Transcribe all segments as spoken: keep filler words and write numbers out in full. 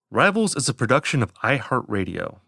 Rivals is a production of iHeartRadio.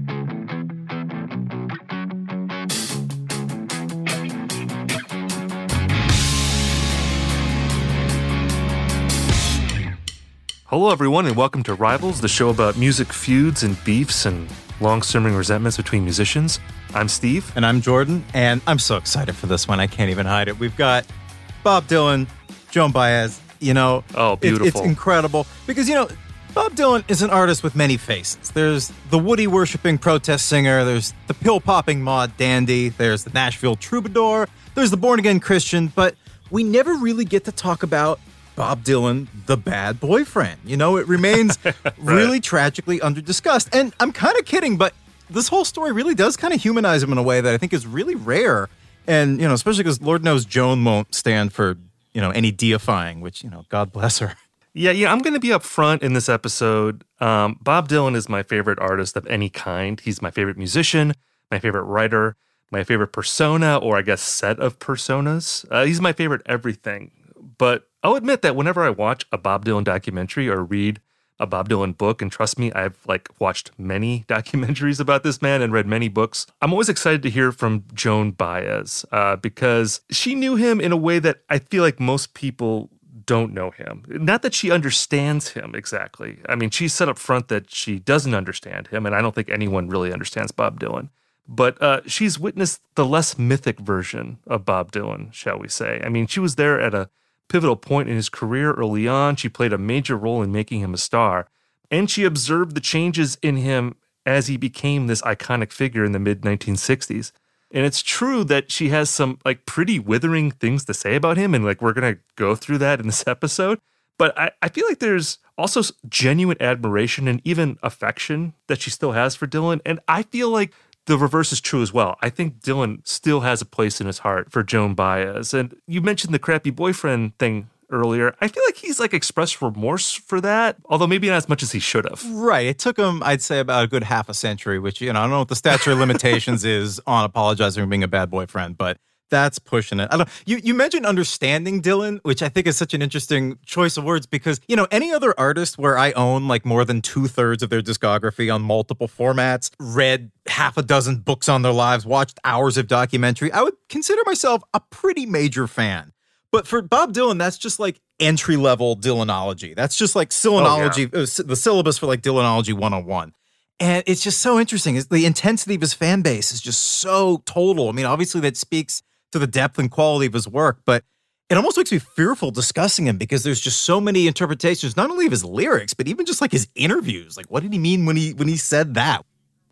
Hello, everyone, and welcome to Rivals, the show about music feuds and beefs and long-simmering resentments between musicians. I'm Steve. And I'm Jordan, and I'm so excited for this one. I can't even hide it. We've got Bob Dylan, Joan Baez. You know, oh, beautiful. It, it's incredible because, you know, Bob Dylan is an artist with many faces. There's the Woody-worshipping protest singer. There's the pill-popping Maud dandy. There's the Nashville troubadour. There's the born-again Christian. But we never really get to talk about Bob Dylan, the bad boyfriend. You know, it remains right. really tragically under-discussed. And I'm kind of kidding, but this whole story really does kind of humanize him in a way that I think is really rare. And, you know, especially because Lord knows Joan won't stand for, you know, any deifying, which, you know, God bless her. Yeah, yeah, I'm going to be up front in this episode. Um, Bob Dylan is my favorite artist of any kind. He's my favorite musician, my favorite writer, my favorite persona, or I guess set of personas. Uh, he's my favorite everything. But I'll admit that whenever I watch a Bob Dylan documentary or read a Bob Dylan book, and trust me, I've like watched many documentaries about this man and read many books, I'm always excited to hear from Joan Baez uh, because she knew him in a way that I feel like most people don't know him. Not that she understands him exactly. I mean, she said up front that she doesn't understand him, and I don't think anyone really understands Bob Dylan. But uh, she's witnessed the less mythic version of Bob Dylan, shall we say. I mean, she was there at a pivotal point in his career early on. She played a major role in making him a star, and she observed the changes in him as he became this iconic figure in the mid nineteen sixties. And it's true that she has some like pretty withering things to say about him, and like we're going to go through that in this episode. But I, I feel like there's also genuine admiration and even affection that she still has for Dylan, and I feel like the reverse is true as well. I think Dylan still has a place in his heart for Joan Baez. And you mentioned the crappy boyfriend thing earlier. I feel like he's like expressed remorse for that, although maybe not as much as he should have. Right. It took him, I'd say, about a good half a century, which, you know, I don't know what the statute of limitations is on apologizing for being a bad boyfriend, but that's pushing it. I don't. You you mentioned understanding Dylan, which I think is such an interesting choice of words because, you know, any other artist where I own like more than two thirds of their discography on multiple formats, read half a dozen books on their lives, watched hours of documentary, I would consider myself a pretty major fan. But for Bob Dylan, that's just like entry level Dylanology. That's just like Dylanology, oh, yeah. uh, the syllabus for like Dylanology one oh one. And it's just so interesting. It's, the intensity of his fan base is just so total. I mean, obviously that speaks to the depth and quality of his work, but it almost makes me fearful discussing him because there's just so many interpretations, not only of his lyrics, but even just like his interviews. Like, what did he mean when he when he said that?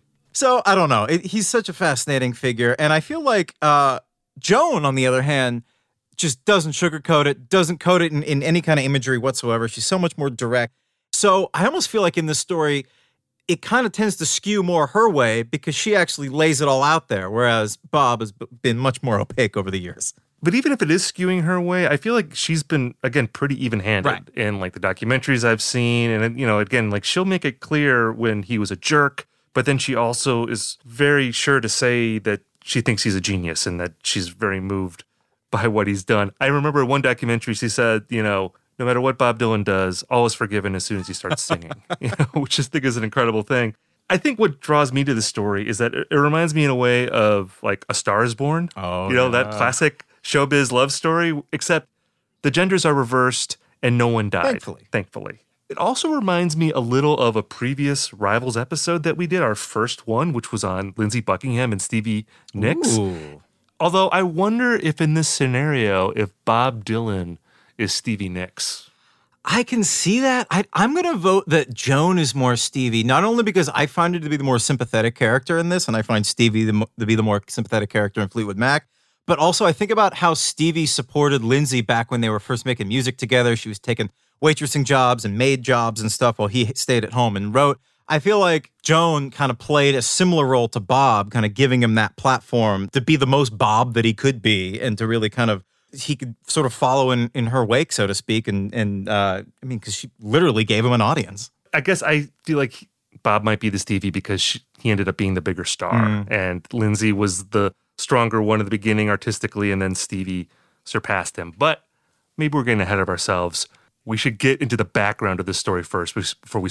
So I don't know. It, he's such a fascinating figure, and I feel like uh, Joan, on the other hand, just doesn't sugarcoat it, doesn't coat it in, in any kind of imagery whatsoever. She's so much more direct. So I almost feel like in this story, it kind of tends to skew more her way because she actually lays it all out there, whereas Bob has been much more opaque over the years. But even if it is skewing her way, I feel like she's been, again, pretty even-handed right. in like the documentaries I've seen. And, you know, again, like she'll make it clear when he was a jerk, but then she also is very sure to say that she thinks he's a genius and that she's very moved by what he's done. I remember one documentary she said, you know, no matter what Bob Dylan does, all is forgiven as soon as he starts singing, you know, which I think is an incredible thing. I think what draws me to the story is that it, it reminds me in a way of like A Star is Born. Oh, you know, yeah. that classic showbiz love story, except the genders are reversed and no one died. Thankfully. Thankfully. It also reminds me a little of a previous Rivals episode that we did, our first one, which was on Lindsey Buckingham and Stevie Nicks. Ooh. Although I wonder if in this scenario, if Bob Dylan is Stevie Nicks. I can see that. I, I'm going to vote that Joan is more Stevie, not only because I find her to be the more sympathetic character in this, and I find Stevie the, to be the more sympathetic character in Fleetwood Mac, but also I think about how Stevie supported Lindsey back when they were first making music together. She was taking waitressing jobs and maid jobs and stuff while he stayed at home and wrote. I feel like Joan kind of played a similar role to Bob, kind of giving him that platform to be the most Bob that he could be and to really kind of he could sort of follow in, in her wake, so to speak. And, and uh, I mean, because she literally gave him an audience. I guess I feel like Bob might be the Stevie because she, he ended up being the bigger star. Mm. And Lindsey was the stronger one at the beginning artistically, and then Stevie surpassed him. But maybe we're getting ahead of ourselves. We should get into the background of this story first before we start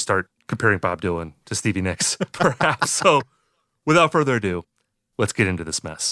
comparing Bob Dylan to Stevie Nicks, perhaps. So without further ado, let's get into this mess.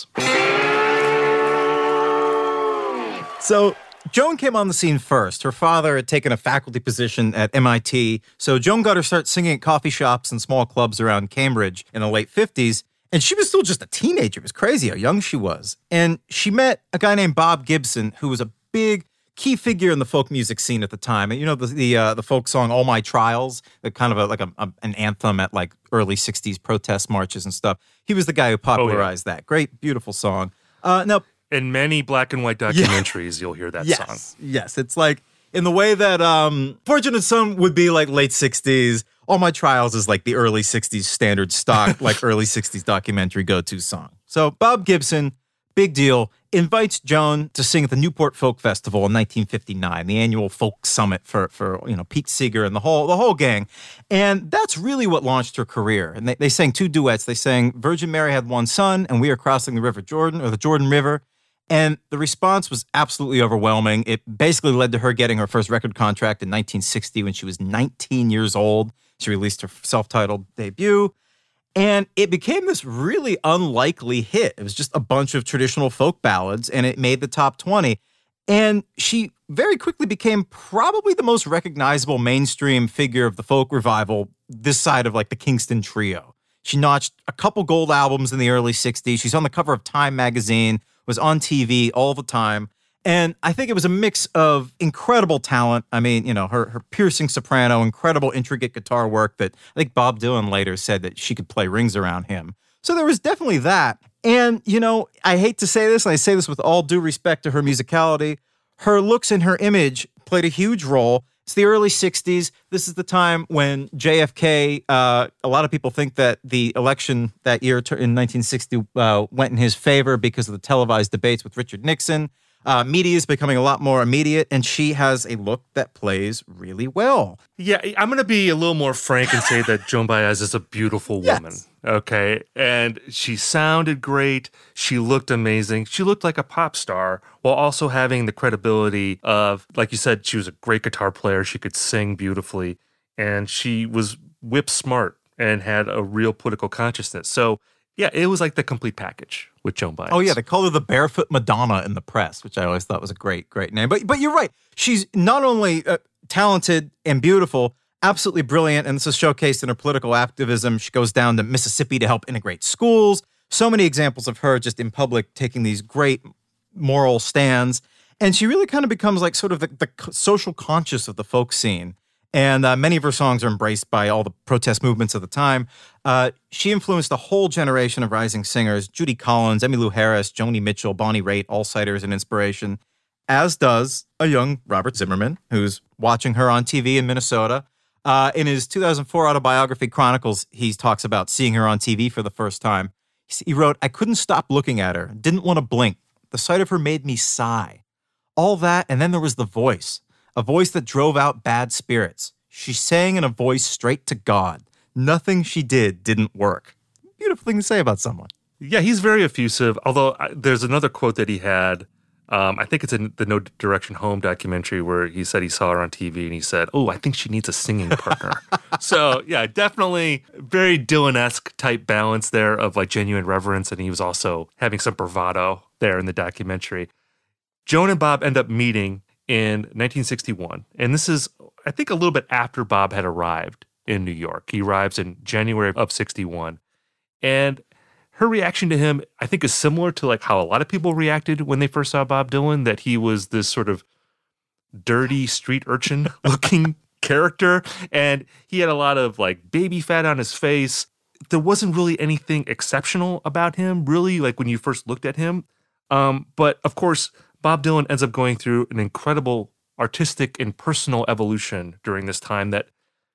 So Joan came on the scene first. Her father had taken a faculty position at M I T, so Joan got her start singing at coffee shops and small clubs around Cambridge in the late fifties, and she was still just a teenager. It was crazy how young she was. And she met a guy named Bob Gibson, who was a big key figure in the folk music scene at the time. And you know, the the, uh, the folk song All My Trials, the kind of a, like a, a, an anthem at like early sixties protest marches and stuff. He was the guy who popularized oh, yeah. that. Great, beautiful song. Uh, now, in many black and white documentaries, yeah. you'll hear that yes. song. Yes, it's like in the way that um, Fortunate Son would be like late sixties. All My Trials is like the early sixties standard stock, like early sixties documentary go-to song. So Bob Gibson, big deal, invites Joan to sing at the Newport Folk Festival in nineteen fifty-nine, the annual folk summit for, for you know, Pete Seeger and the whole the whole gang. And that's really what launched her career. And they, they sang two duets. They sang Virgin Mary Had One Son and We Are Crossing the River Jordan, or the Jordan River. And the response was absolutely overwhelming. It basically led to her getting her first record contract in nineteen sixty when she was nineteen years old. She released her self-titled debut. And it became this really unlikely hit. It was just a bunch of traditional folk ballads, and it made the top twenty. And she very quickly became probably the most recognizable mainstream figure of the folk revival this side of like the Kingston Trio. She notched a couple gold albums in the early sixties. She's on the cover of Time magazine, was on T V all the time. And I think it was a mix of incredible talent. I mean, you know, her her piercing soprano, incredible intricate guitar work that I think Bob Dylan later said that she could play rings around him. So there was definitely that. And, you know, I hate to say this, and I say this with all due respect to her musicality, her looks and her image played a huge role. It's the early sixties. This is the time when J F K, uh, a lot of people think that the election that year in nineteen sixty uh, went in his favor because of the televised debates with Richard Nixon. Uh, media is becoming a lot more immediate, and she has a look that plays really well. Yeah, I'm going to be a little more frank and say that Joan Baez is a beautiful woman, yes. okay? And she sounded great. She looked amazing. She looked like a pop star while also having the credibility of, like you said, she was a great guitar player. She could sing beautifully, and she was whip smart and had a real political consciousness. So, yeah, it was like the complete package with Joan Baez. Oh, yeah, they call her the Barefoot Madonna in the press, which I always thought was a great, great name. But but you're right. She's not only uh, talented and beautiful, absolutely brilliant, and this is showcased in her political activism. She goes down to Mississippi to help integrate schools. So many examples of her just in public taking these great moral stands. And she really kind of becomes like sort of the, the social conscious of the folk scene. And uh, many of her songs are embraced by all the protest movements of the time. Uh, she influenced a whole generation of rising singers, Judy Collins, Emmylou Harris, Joni Mitchell, Bonnie Raitt, all cite her as an inspiration, as does a young Robert Zimmerman, who's watching her on T V in Minnesota. Uh, in his two thousand four autobiography, Chronicles, he talks about seeing her on T V for the first time. He wrote, "I couldn't stop looking at her, didn't want to blink. The sight of her made me sigh. All that, and then there was the voice. A voice that drove out bad spirits. She sang in a voice straight to God. Nothing she did didn't work." Beautiful thing to say about someone. Yeah, he's very effusive, although I, there's another quote that he had. Um, I think it's in the No Direction Home documentary where he said he saw her on T V and he said, "Oh, I think she needs a singing partner." So, yeah, definitely very Dylan-esque type balance there of like genuine reverence, and he was also having some bravado there in the documentary. Joan and Bob end up meeting in nineteen sixty-one. And this is, I think, a little bit after Bob had arrived in New York. He arrives in January of sixty-one. And her reaction to him, I think, is similar to like how a lot of people reacted when they first saw Bob Dylan, that he was this sort of dirty street urchin looking character. And he had a lot of like baby fat on his face. There wasn't really anything exceptional about him, really, like when you first looked at him. Um, but of course, Bob Dylan ends up going through an incredible artistic and personal evolution during this time that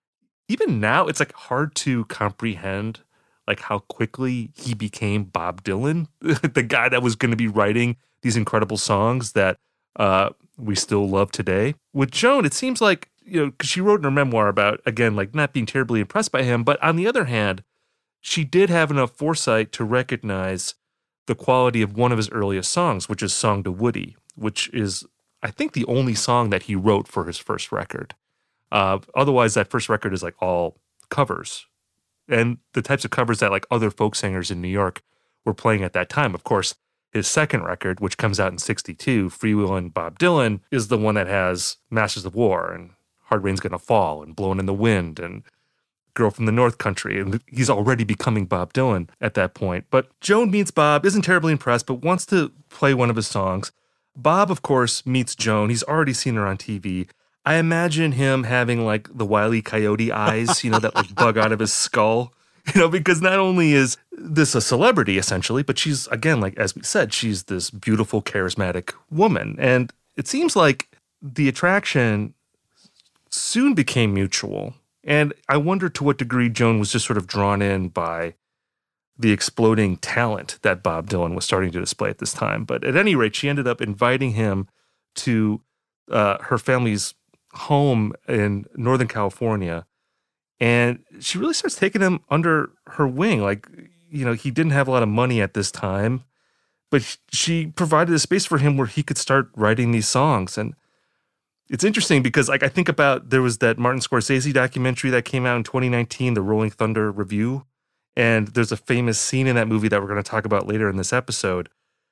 even now it's like hard to comprehend like how quickly he became Bob Dylan, the guy that was going to be writing these incredible songs that uh, we still love today. With Joan, it seems like, you know, because she wrote in her memoir about, again, like not being terribly impressed by him, but on the other hand, she did have enough foresight to recognize the quality of one of his earliest songs, which is Song to Woody, which is, I think, the only song that he wrote for his first record. Uh, otherwise, that first record is like all covers and the types of covers that like other folk singers in New York were playing at that time. Of course, his second record, which comes out in sixty-two, Freewheelin' Bob Dylan, is the one that has Masters of War and Hard Rain's Gonna Fall and Blowin' in the Wind and Girl from the North Country. And he's already becoming Bob Dylan at that point. But Joan meets Bob, isn't terribly impressed, but wants to play one of his songs. Bob, of course, meets Joan. He's already seen her on T V. I imagine him having like the Wile E. Coyote eyes, you know, that like bug out of his skull, you know, because not only is this a celebrity essentially, but she's, again, like, as we said, she's this beautiful, charismatic woman. And it seems like the attraction soon became mutual. And I wonder to what degree Joan was just sort of drawn in by the exploding talent that Bob Dylan was starting to display at this time. But at any rate, she ended up inviting him to uh, her family's home in Northern California. And she really starts taking him under her wing. Like, you know, he didn't have a lot of money at this time, but she provided a space for him where he could start writing these songs. And it's interesting because, like, I think about, there was that Martin Scorsese documentary that came out in twenty nineteen, the Rolling Thunder Review. And there's a famous scene in that movie that we're going to talk about later in this episode.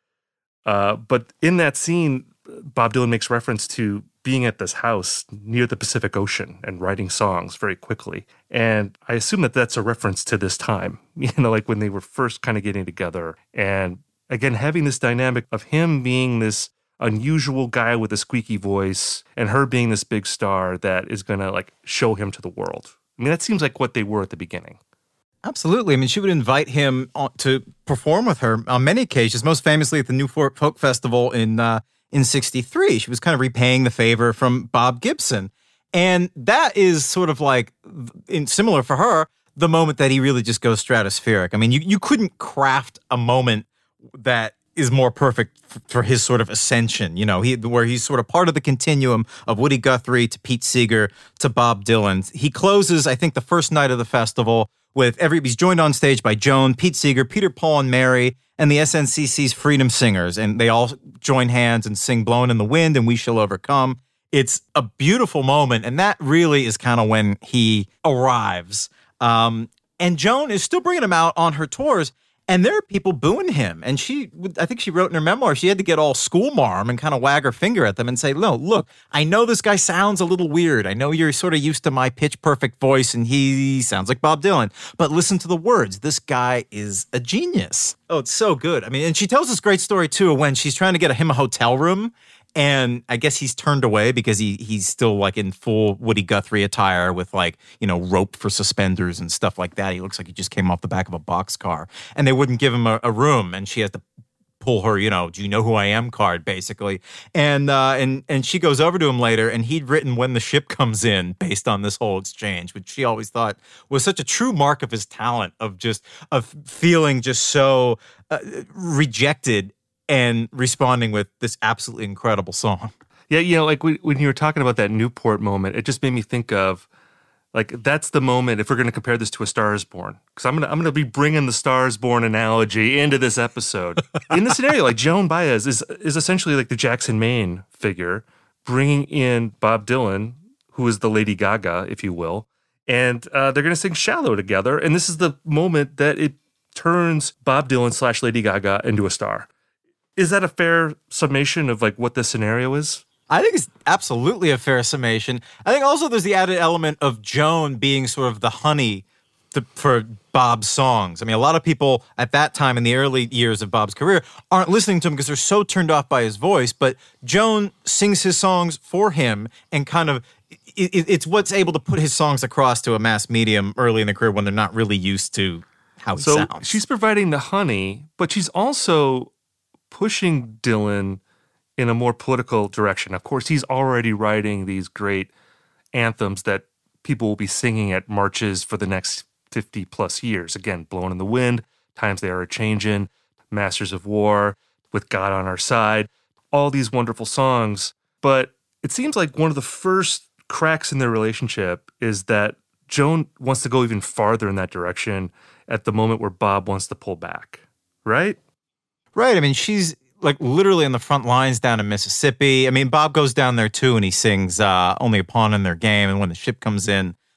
Uh, but in that scene, Bob Dylan makes reference to being at this house near the Pacific Ocean and writing songs very quickly. And I assume that that's a reference to this time, you know, like when they were first kind of getting together. And again, having this dynamic of him being this unusual guy with a squeaky voice and her being this big star that is going to like show him to the world. I mean, that seems like what they were at the beginning. Absolutely. I mean, she would invite him on to perform with her on many occasions, most famously at the Newport Folk Festival in uh, in sixty-three. She was kind of repaying the favor from Bob Gibson. And that is sort of like, in similar for her, the moment that he really just goes stratospheric. I mean, you, you couldn't craft a moment that is more perfect f- for his sort of ascension, you know, he where he's sort of part of the continuum of Woody Guthrie to Pete Seeger to Bob Dylan. He closes, I think, the first night of the festival with every, he's joined on stage by Joan, Pete Seeger, Peter, Paul, and Mary, and the S N C C's Freedom Singers. And they all join hands and sing Blowin' in the Wind and We Shall Overcome. It's a beautiful moment. And that really is kind of when he arrives. Um, and Joan is still bringing him out on her tours. And there are people booing him. And she, I think she wrote in her memoir, she had to get all schoolmarm and kind of wag her finger at them and say, no, look, I know this guy sounds a little weird. I know you're sort of used to my pitch perfect voice and he sounds like Bob Dylan. But listen to the words. This guy is a genius. Oh, it's so good. I mean, and she tells this great story, too, when she's trying to get him a hotel room. And I guess he's turned away because he he's still like in full Woody Guthrie attire with like, you know, rope for suspenders and stuff like that. He looks like he just came off the back of a boxcar. And they wouldn't give him a, a room. And she has to pull her, you know, do you know who I am card, basically. And uh, and and she goes over to him later, and he'd written When the Ship Comes In based on this whole exchange, which she always thought was such a true mark of his talent, of just of feeling just so uh, rejected and responding with this absolutely incredible song. Yeah, you know, like when, when you were talking about that Newport moment, it just made me think of, like, that's the moment, if we're going to compare this to A Star Is Born, because I'm going to I'm gonna be bringing the Star Is Born analogy into this episode. In this scenario, like, Joan Baez is, is essentially like the Jackson Maine figure, bringing in Bob Dylan, who is the Lady Gaga, if you will, and uh, they're going to sing Shallow together, and this is the moment that it turns Bob Dylan slash Lady Gaga into a star. Is that a fair summation of like what the scenario is? I think it's absolutely a fair summation. I think also there's the added element of Joan being sort of the honey to, for Bob's songs. I mean, a lot of people at that time in the early years of Bob's career aren't listening to him because they're so turned off by his voice, but Joan sings his songs for him and kind of it, it's what's able to put his songs across to a mass medium early in the career when they're not really used to how he so sounds. So she's providing the honey, but she's also pushing Dylan in a more political direction. Of course, he's already writing these great anthems that people will be singing at marches for the next fifty plus years. Again, Blowin' in the Wind, Times They Are A-Changin', Masters of War, With God on Our Side, all these wonderful songs. But it seems like one of the first cracks in their relationship is that Joan wants to go even farther in that direction at the moment where Bob wants to pull back, right? Right. I mean, she's like literally on the front lines down in Mississippi. I mean, Bob goes down there too, and he sings uh, Only a Pawn in Their Game. And when the ship comes in,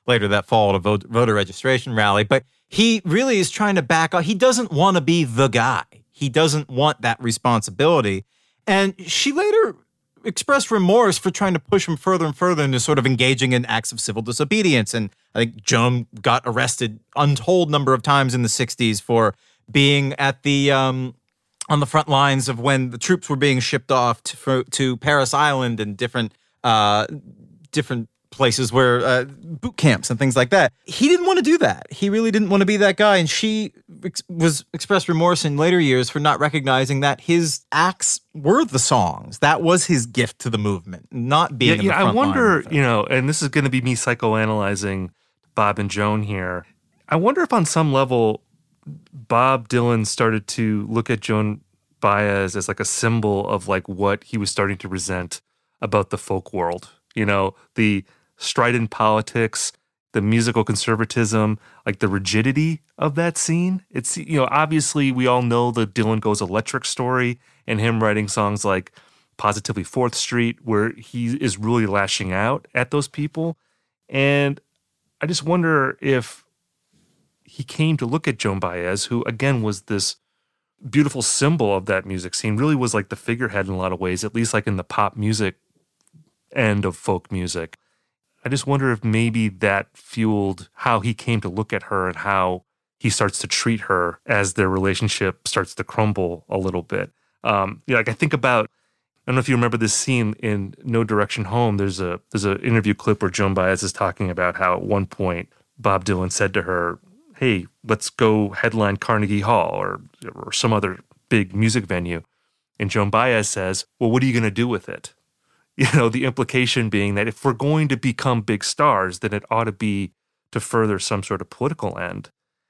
later that fall at a vote, voter registration rally. But he really is trying to back off. He doesn't want to be the guy. He doesn't want that responsibility. And she later expressed remorse for trying to push him further and further into sort of engaging in acts of civil disobedience. And I think Joan got arrested untold number of times in the sixties for being at the um, on the front lines of when the troops were being shipped off to, for, to Paris Island and different uh, different places where uh, boot camps and things like that. He didn't want to do that. He really didn't want to be that guy. And she ex- was expressed remorse in later years for not recognizing that his acts were the songs. That was his gift to the movement, not being yeah, in the yeah, front I wonder, line. you know, and this is going to be me psychoanalyzing Bob and Joan here. I wonder if on some level Bob Dylan started to look at Joan Baez as like a symbol of like what he was starting to resent about the folk world. You know, the strident politics, the musical conservatism, like the rigidity of that scene. It's, you know, obviously we all know the Dylan Goes Electric story and him writing songs like Positively Fourth Street, where he is really lashing out at those people. And I just wonder if he came to look at Joan Baez, who again was this beautiful symbol of that music scene, really was like the figurehead in a lot of ways, at least like in the pop music end of folk music. I just wonder if maybe that fueled how he came to look at her and how he starts to treat her as their relationship starts to crumble a little bit. Um, you know, like I think about, I don't know if you remember this scene in No Direction Home. There's a there's an interview clip where Joan Baez is talking about how at one point Bob Dylan said to her, "Hey, let's go headline Carnegie Hall or or some other big music venue." And Joan Baez says, "Well, what are you going to do with it?" You know, the implication being that if we're going to become big stars, then it ought to be to further some sort of political end.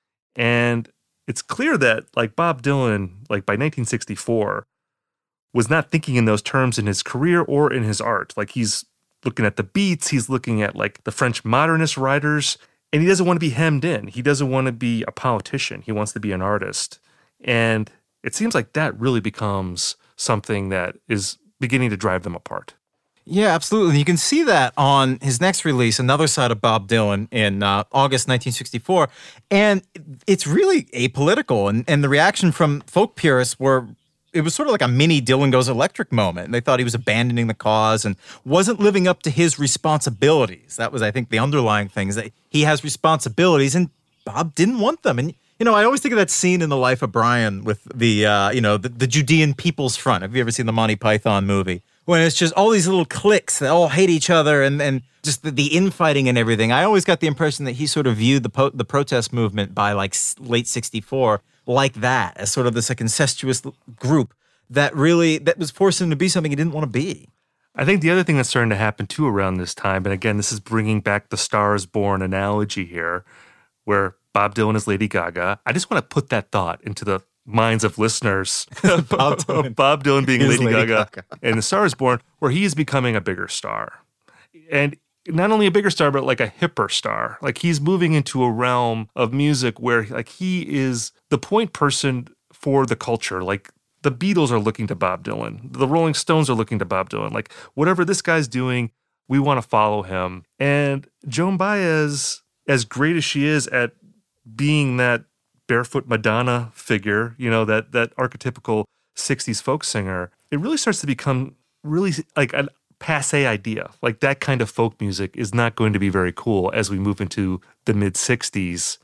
And it's clear that, like, Bob Dylan, like, by nineteen sixty-four, was not thinking in those terms in his career or in his art. Like, he's looking at the beats, he's looking at, like, the French modernist writers, and he doesn't want to be hemmed in. He doesn't want to be a politician. He wants to be an artist. And it seems like that really becomes something that is beginning to drive them apart. Yeah, absolutely. You can see that on his next release, Another Side of Bob Dylan, in uh, August nineteen sixty-four. And it's really apolitical. And, and the reaction from folk purists were, it was sort of like a mini Dylan Goes Electric moment. They thought he was abandoning the cause and wasn't living up to his responsibilities. That was, I think, the underlying thing, is that he has responsibilities and Bob didn't want them. And, you know, I always think of that scene in The Life of Brian with the, uh, you know, the, the Judean People's Front. Have you ever seen the Monty Python movie? When it's just all these little cliques that all hate each other and, and just the, the infighting and everything. I always got the impression that he sort of viewed the po- the protest movement by like late sixty-four like that, as sort of this like incestuous group that really, that was forcing him to be something he didn't want to be. I think the other thing that's starting to happen too around this time, and again, this is bringing back the Star is Born analogy here, where Bob Dylan is Lady Gaga. I just want to put that thought into the minds of listeners. Bob Dylan. Bob Dylan being Lady, Lady Gaga, Gaga. and The Star is Born, where he is becoming a bigger star. And not only a bigger star, but like a hipper star. Like he's moving into a realm of music where like he is the point person for the culture. Like the Beatles are looking to Bob Dylan. The Rolling Stones are looking to Bob Dylan. Like whatever this guy's doing, we want to follow him. And Joan Baez, as great as she is at being that barefoot Madonna figure, you know, that that archetypical sixties folk singer, it really starts to become really like a passé idea. Like that kind of folk music is not going to be very cool as we move into the mid-sixties.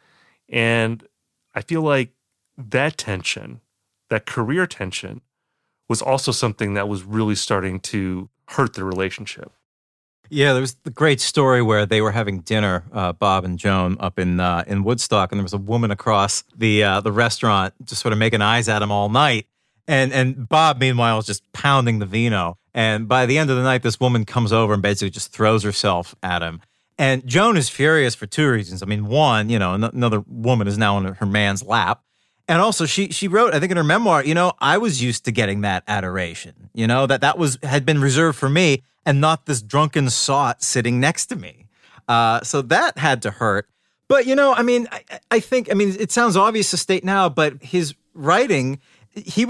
And I feel like that tension, that career tension, was also something that was really starting to hurt the relationship. Yeah, there was the great story where they were having dinner, uh, Bob and Joan, up in uh, in Woodstock, and there was a woman across the uh, the restaurant just sort of making eyes at him all night. And and Bob, meanwhile, was just pounding the vino. And by the end of the night, this woman comes over and basically just throws herself at him. And Joan is furious for two reasons. I mean, one, you know, an- another woman is now on her man's lap. And also, she she wrote, I think in her memoir, you know, I was used to getting that adoration, you know, that that was had been reserved for me and not this drunken sot sitting next to me. Uh, so that had to hurt. But, you know, I mean, I, I think, I mean, it sounds obvious to state now, but his writing, he was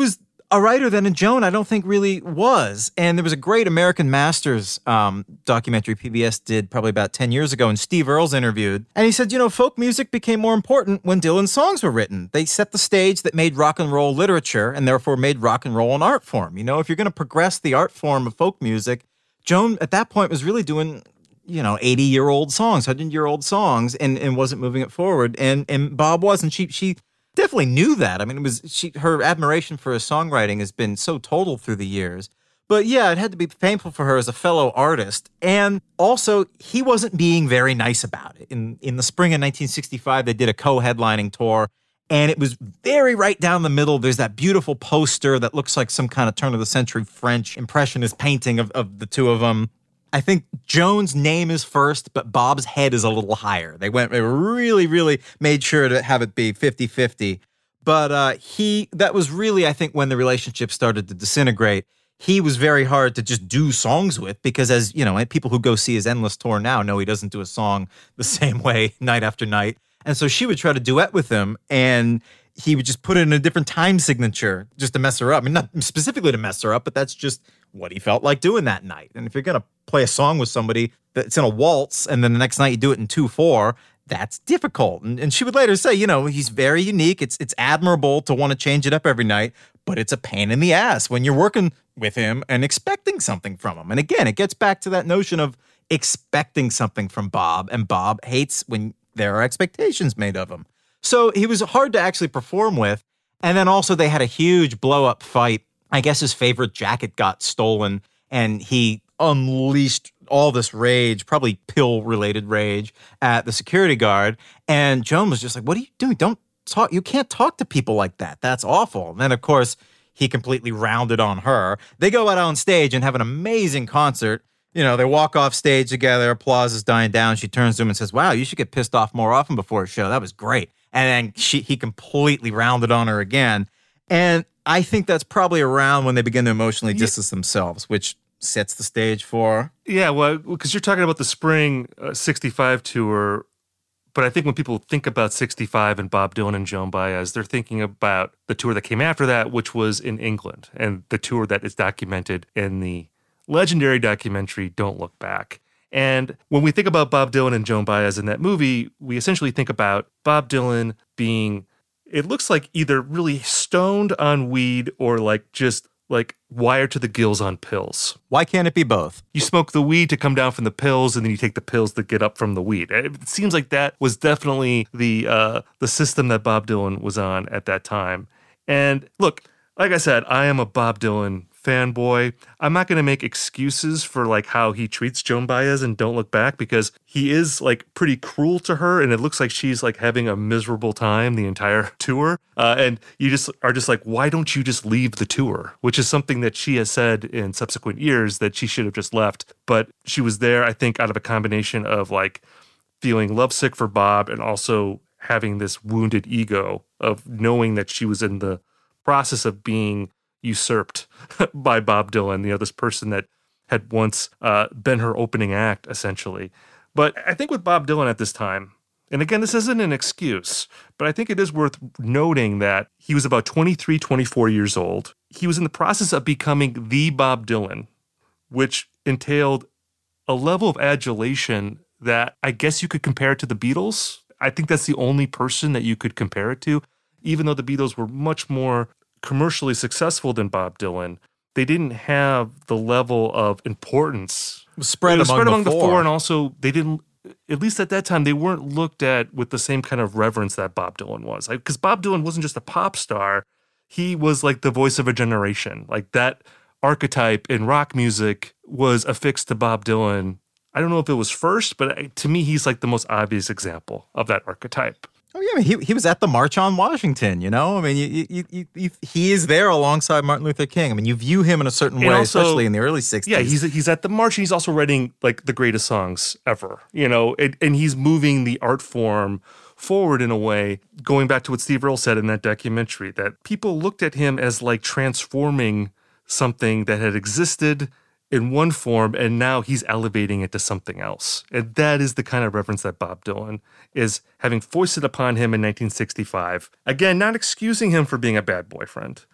a writer that in Joan I don't think really was. And there was a great American Masters um, documentary P B S did probably about ten years ago, and Steve Earles interviewed. And he said, you know, folk music became more important when Dylan's songs were written. They set the stage that made rock and roll literature and therefore made rock and roll an art form. You know, if you're going to progress the art form of folk music, Joan at that point was really doing, you know, eighty-year-old songs, one hundred-year-old songs, and, and wasn't moving it forward. And and Bob was, and she she definitely knew that. I mean, it was she her admiration for his songwriting has been so total through the years. But yeah, it had to be painful for her as a fellow artist. And also, he wasn't being very nice about it. In in the spring of nineteen sixty-five, they did a co-headlining tour, and it was very right down the middle. There's that beautiful poster that looks like some kind of turn-of-the-century French impressionist painting of, of the two of them. I think Joan's name is first, but Bob's head is a little higher. They went, they really, really made sure to have it be fifty-fifty. But uh, he, that was really, I think, when the relationship started to disintegrate. He was very hard to just do songs with because, as you know, people who go see his Endless tour now know he doesn't do a song the same way night after night. And so she would try to duet with him, and he would just put it in a different time signature just to mess her up. I mean, not specifically to mess her up, but that's just what he felt like doing that night. And if you're going to play a song with somebody that's in a waltz and then the next night you do it in two four, that's difficult. And, and she would later say, you know, he's very unique. It's it's admirable to want to change it up every night, but it's a pain in the ass when you're working with him and expecting something from him. And again, it gets back to that notion of expecting something from Bob, and Bob hates when there are expectations made of him. So he was hard to actually perform with. And then also they had a huge blow-up fight. I guess his favorite jacket got stolen, and he unleashed all this rage, probably pill-related rage, at the security guard. And Joan was just like, what are you doing? Don't talk. You can't talk to people like that. That's awful. And then, of course, he completely rounded on her. They go out on stage and have an amazing concert. You know, they walk off stage together, applause is dying down. She turns to him and says, wow, you should get pissed off more often before a show. That was great. And then she, he completely rounded on her again. And I think that's probably around when they begin to emotionally distance themselves, which sets the stage for... Yeah, well, because you're talking about the spring uh, sixty-five tour, but I think when people think about sixty-five and Bob Dylan and Joan Baez, they're thinking about the tour that came after that, which was in England, and the tour that is documented in the legendary documentary Don't Look Back. And when we think about Bob Dylan and Joan Baez in that movie, we essentially think about Bob Dylan being, it looks like either really stoned on weed or like just like wired to the gills on pills. Why can't it be both? You smoke the weed to come down from the pills, and then you take the pills to get up from the weed. It seems like that was definitely the uh, the system that Bob Dylan was on at that time. And look, like I said, I am a Bob Dylan fanboy. I'm not going to make excuses for like how he treats Joan Baez and Don't Look Back, because he is like pretty cruel to her, and it looks like she's like having a miserable time the entire tour. Uh, and you just are just like, why don't you just leave the tour? Which is something that she has said in subsequent years that she should have just left. But she was there, I think, out of a combination of like feeling lovesick for Bob and also having this wounded ego of knowing that she was in the process of being usurped by Bob Dylan, you know, this person that had once uh, been her opening act, essentially. But I think with Bob Dylan at this time, and again, this isn't an excuse, but I think it is worth noting that he was about twenty-three, twenty-four years old. He was in the process of becoming the Bob Dylan, which entailed a level of adulation that I guess you could compare to the Beatles. I think that's the only person that you could compare it to, even though the Beatles were much more commercially successful than Bob Dylan. They didn't have the level of importance. It was spread, it was among, spread the among the four. four, and also they didn't, at least at that time, they weren't looked at with the same kind of reverence that Bob Dylan was. Because like, Bob Dylan wasn't just a pop star, he was like the voice of a generation. Like that archetype in rock music was affixed to Bob Dylan. I don't know if it was first, but to me, he's like the most obvious example of that archetype. Oh, yeah, I mean, he he was at the March on Washington, you know? I mean, you, you, you, you, he is there alongside Martin Luther King. I mean, you view him in a certain And way, also, especially in the early sixties. Yeah, he's he's at the March, and he's also writing, like, the greatest songs ever, you know? And, and he's moving the art form forward in a way, going back to what Steve Earle said in that documentary, that people looked at him as, like, transforming something that had existed in one form, and now he's elevating it to something else. And that is the kind of reference that Bob Dylan is having foisted upon him in nineteen sixty-five. Again, not excusing him for being a bad boyfriend,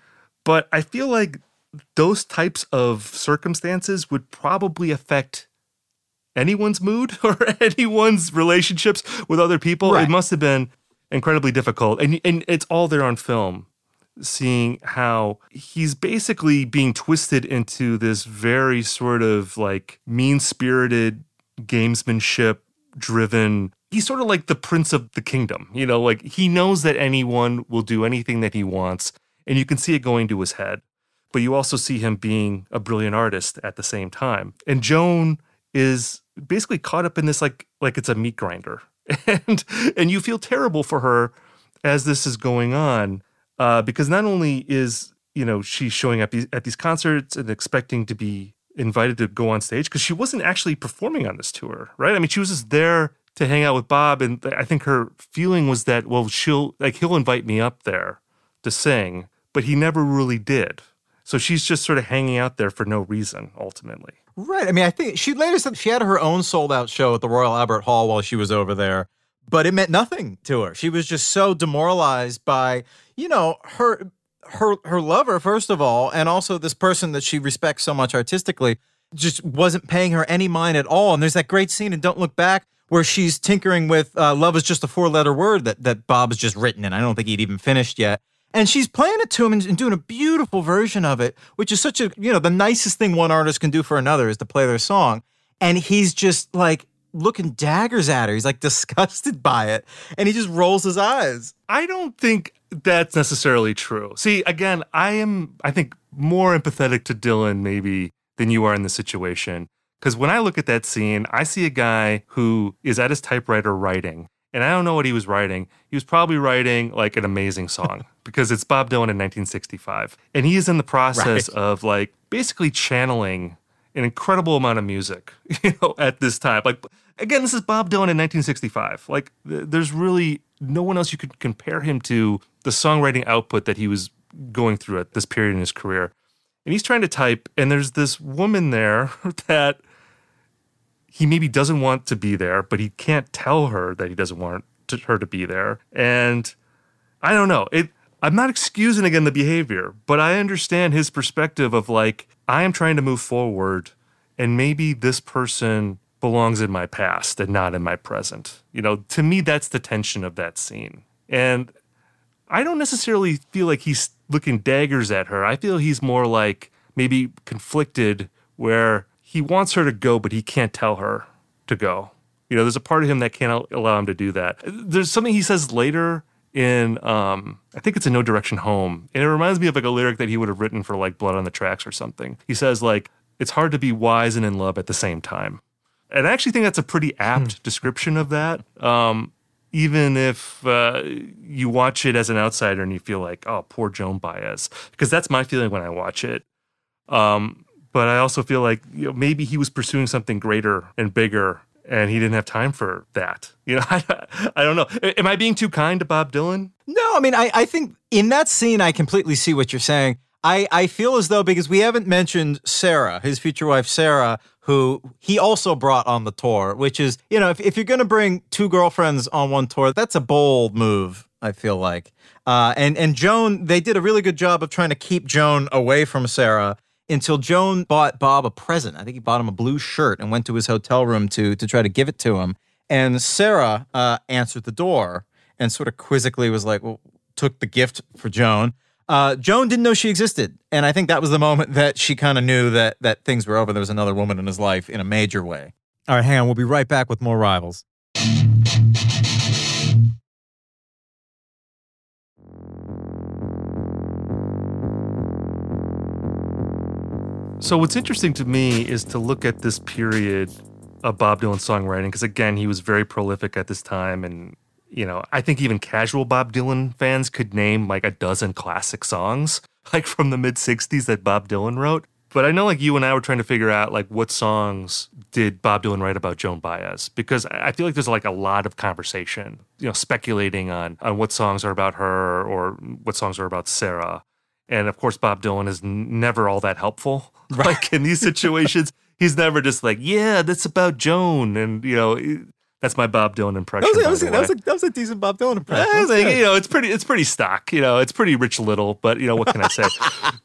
But I feel like those types of circumstances would probably affect anyone's mood or anyone's relationships with other people. Right. It must have been incredibly difficult. And, and it's all there on film, seeing how he's basically being twisted into this very sort of like mean-spirited, gamesmanship-driven. He's sort of like the prince of the kingdom. You know, like he knows that anyone will do anything that he wants, and you can see it going to his head. But you also see him being a brilliant artist at the same time. And Joan is basically caught up in this like like it's a meat grinder. And and you feel terrible for her as this is going on, uh, because not only is, you know, she showing up at these concerts and expecting to be invited to go on stage, because she wasn't actually performing on this tour, right? I mean, she was just there to hang out with Bob, and I think her feeling was that, well, she'll like he'll invite me up there to sing, but he never really did. So she's just sort of hanging out there for no reason, ultimately. Right. I mean, I think she later said she had her own sold-out show at the Royal Albert Hall while she was over there, but it meant nothing to her. She was just so demoralized by, you know, her her her lover, first of all, and also this person that she respects so much artistically, just wasn't paying her any mind at all. And there's that great scene in Don't Look Back where she's tinkering with uh, Love is Just a Four-Letter Word that, that Bob's just written, and I don't think he'd even finished yet. And she's playing it to him and, and doing a beautiful version of it, which is such a, you know, the nicest thing one artist can do for another is to play their song. And he's just like looking daggers at her. He's like disgusted by it. And he just rolls his eyes. I don't think that's necessarily true. See, again, I am, I think, more empathetic to Dylan maybe than you are in this situation. Because when I look at that scene, I see a guy who is at his typewriter writing. And I don't know what he was writing. He was probably writing like an amazing song because it's Bob Dylan in nineteen sixty-five. And he is in the process Right. of like basically channeling an incredible amount of music, you know, at this time. Like, again, this is Bob Dylan in nineteen sixty-five. Like, th- there's really no one else you could compare him to the songwriting output that he was going through at this period in his career. And he's trying to type, and there's this woman there that he maybe doesn't want to be there, but he can't tell her that he doesn't want to, her to be there. And I don't know. It. I'm not excusing, again, the behavior, but I understand his perspective of like, I am trying to move forward, and maybe this person belongs in my past and not in my present. You know, to me, that's the tension of that scene. And I don't necessarily feel like he's looking daggers at her. I feel he's more like maybe conflicted where he wants her to go, but he can't tell her to go. You know, there's a part of him that can't allow him to do that. There's something he says later in, um, I think it's in No Direction Home. And it reminds me of like a lyric that he would have written for like Blood on the Tracks or something. He says like, it's hard to be wise and in love at the same time. And I actually think that's a pretty apt description of that. Um, even if uh, you watch it as an outsider and you feel like, oh, poor Joan Baez. Because that's my feeling when I watch it. Um, but I also feel like, you know, maybe he was pursuing something greater and bigger, and he didn't have time for that. You know, I, I don't know. Am I being too kind to Bob Dylan? No, I mean, I, I think in that scene, I completely see what you're saying. I, I feel as though, because we haven't mentioned Sarah, his future wife, Sarah, who he also brought on the tour, which is, you know, if, if you're going to bring two girlfriends on one tour, that's a bold move, I feel like. Uh, and, and Joan, they did a really good job of trying to keep Joan away from Sarah until Joan bought Bob a present. I think he bought him a blue shirt and went to his hotel room to, to try to give it to him. And Sarah uh, answered the door and sort of quizzically was like, well, took the gift for Joan. Uh, Joan didn't know she existed. And I think that was the moment that she kind of knew that that things were over. There was another woman in his life in a major way. All right, hang on. We'll be right back with more Rivals. So what's interesting to me is to look at this period of Bob Dylan songwriting, because again, he was very prolific at this time. And, you know, I think even casual Bob Dylan fans could name like a dozen classic songs, like from the mid sixties that Bob Dylan wrote. But I know like you and I were trying to figure out like what songs did Bob Dylan write about Joan Baez? Because I feel like there's like a lot of conversation, you know, speculating on, on what songs are about her or what songs are about Sarah. And of course, Bob Dylan is n- never all that helpful. Right. Like in these situations, he's never just like, yeah, that's about Joan. And, you know, That's my Bob Dylan impression. That was, by was, the that, was way. a, that was a decent Bob Dylan impression. Yeah, like, you know, it's pretty. It's pretty stock. You know, it's pretty Rich Little. But you know, what can I say?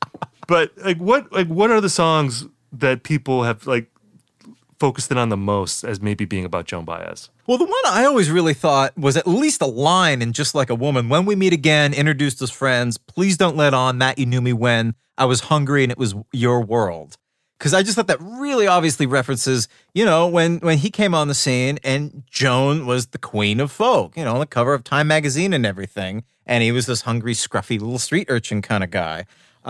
But like, what like what are the songs that people have like focused in on the most as maybe being about Joan Baez? Well, the one I always really thought was at least a line in Just Like a Woman. When we meet again, introduced as friends, please don't let on that you knew me when I was hungry and it was your world. Because I just thought that really obviously references, you know, when, when he came on the scene and Joan was the queen of folk, you know, on the cover of Time magazine and everything. And he was this hungry, scruffy little street urchin kind of guy.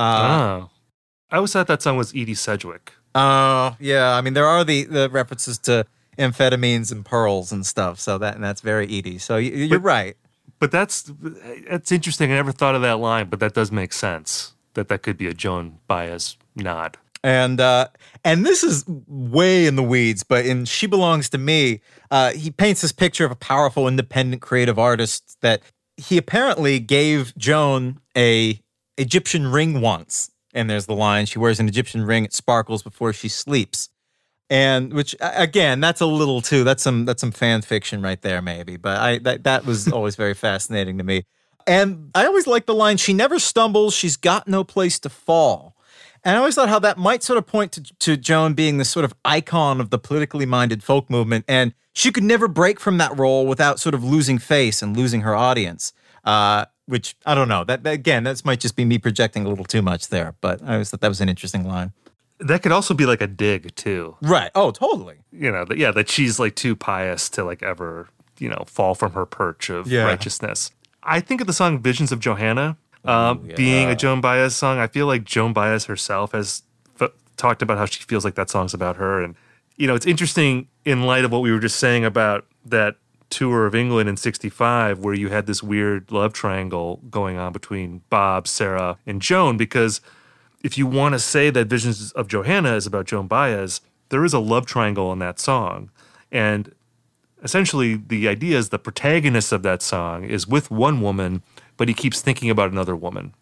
Uh, oh. I always thought that song was Edie Sedgwick. Oh, uh, yeah. I mean, there are the, the references to amphetamines and pearls and stuff. So that and that's very Edie. So you, you're but, right. But that's that's interesting. I never thought of that line, but that does make sense. That that could be a Joan Baez nod. And uh, and this is way in the weeds, but in She Belongs to Me, uh, he paints this picture of a powerful, independent, creative artist that he apparently gave Joan a Egyptian ring once. And there's the line, she wears an Egyptian ring, it sparkles before she sleeps. And which, again, that's a little too, that's some that's some fan fiction right there, maybe. But I that, that was always very fascinating to me. And I always liked the line, she never stumbles, she's got no place to fall. And I always thought how that might sort of point to, to Joan being this sort of icon of the politically minded folk movement. And she could never break from that role without sort of losing face and losing her audience. Uh, which, I don't know. That, that again, that might just be me projecting a little too much there. But I always thought that was an interesting line. That could also be like a dig, too. Right. Oh, totally. You know, that, yeah, that she's like too pious to like ever, you know, fall from her perch of yeah. righteousness. I think of the song Visions of Johanna. Um, Ooh, yeah. Being a Joan Baez song, I feel like Joan Baez herself has f- talked about how she feels like that song's about her. And, you know, it's interesting in light of what we were just saying about that tour of England in sixty-five, where you had this weird love triangle going on between Bob, Sarah, and Joan. Because if you want to say that Visions of Johanna is about Joan Baez, there is a love triangle in that song. And essentially, the idea is the protagonist of that song is with one woman, but he keeps thinking about another woman.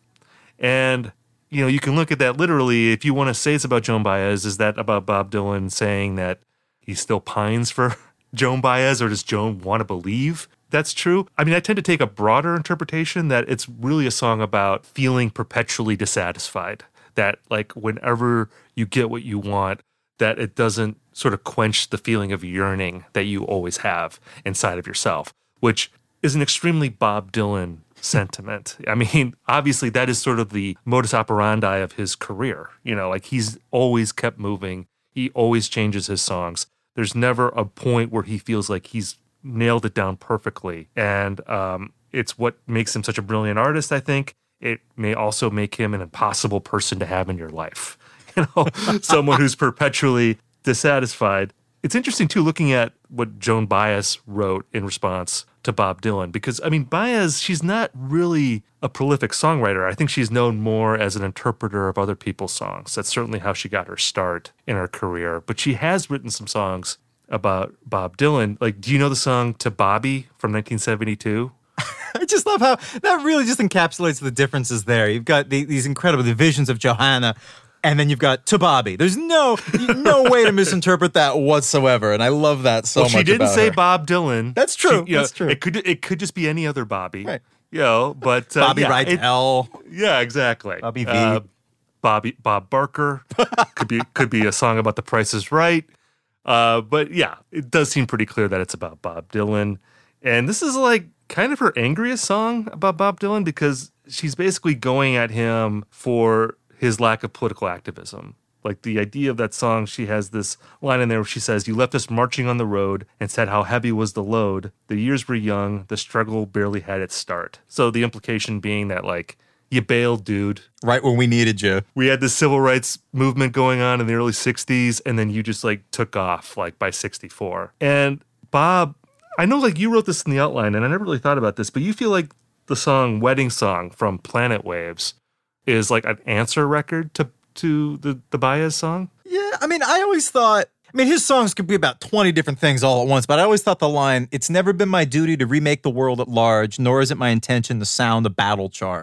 And, you know, you can look at that literally. If you want to say it's about Joan Baez, is that about Bob Dylan saying that he still pines for Joan Baez, or does Joan want to believe that's true? I mean, I tend to take a broader interpretation that it's really a song about feeling perpetually dissatisfied, that like whenever you get what you want, that it doesn't sort of quench the feeling of yearning that you always have inside of yourself, which is an extremely Bob Dylan sentiment. I mean, obviously that is sort of the modus operandi of his career. You know, like he's always kept moving. He always changes his songs. There's never a point where he feels like he's nailed it down perfectly. And um, it's what makes him such a brilliant artist, I think. It may also make him an impossible person to have in your life. You know, someone who's perpetually dissatisfied. It's interesting, too, looking at what Joan Baez wrote in response to Bob Dylan, because, I mean, Baez, she's not really a prolific songwriter. I think she's known more as an interpreter of other people's songs. That's certainly how she got her start in her career. But she has written some songs about Bob Dylan. Like, do you know the song To Bobby from nineteen seventy-two? I just love how that really just encapsulates the differences there. You've got the, these incredible the visions of Johanna, and then you've got To Bobby. There's no no way to misinterpret that whatsoever, and I love that so well, much. She didn't about say her. Bob Dylan. That's true. She, you know, That's true. It could it could just be any other Bobby. Right. You know, but uh, Bobby yeah, Rydell. It, yeah, exactly. Bobby V. Uh, Bobby Bob Barker could be could be a song about The Price is Right. Uh, but yeah, it does seem pretty clear that it's about Bob Dylan, and this is like kind of her angriest song about Bob Dylan because she's basically going at him for his lack of political activism. Like the idea of that song, she has this line in there where she says, "You left us marching on the road and said how heavy was the load. The years were young, the struggle barely had its start." So the implication being that like, you bailed, dude. Right when we needed you. We had the civil rights movement going on in the early sixties, and then you just like took off like by sixty-four. And Bob, I know like you wrote this in the outline, and I never really thought about this, but you feel like the song Wedding Song from Planet Waves is like an answer record to to the, the Baez song? Yeah, I mean, I always thought, I mean, his songs could be about twenty different things all at once, but I always thought the line, "It's never been my duty to remake the world at large, nor is it my intention to sound a battle charge."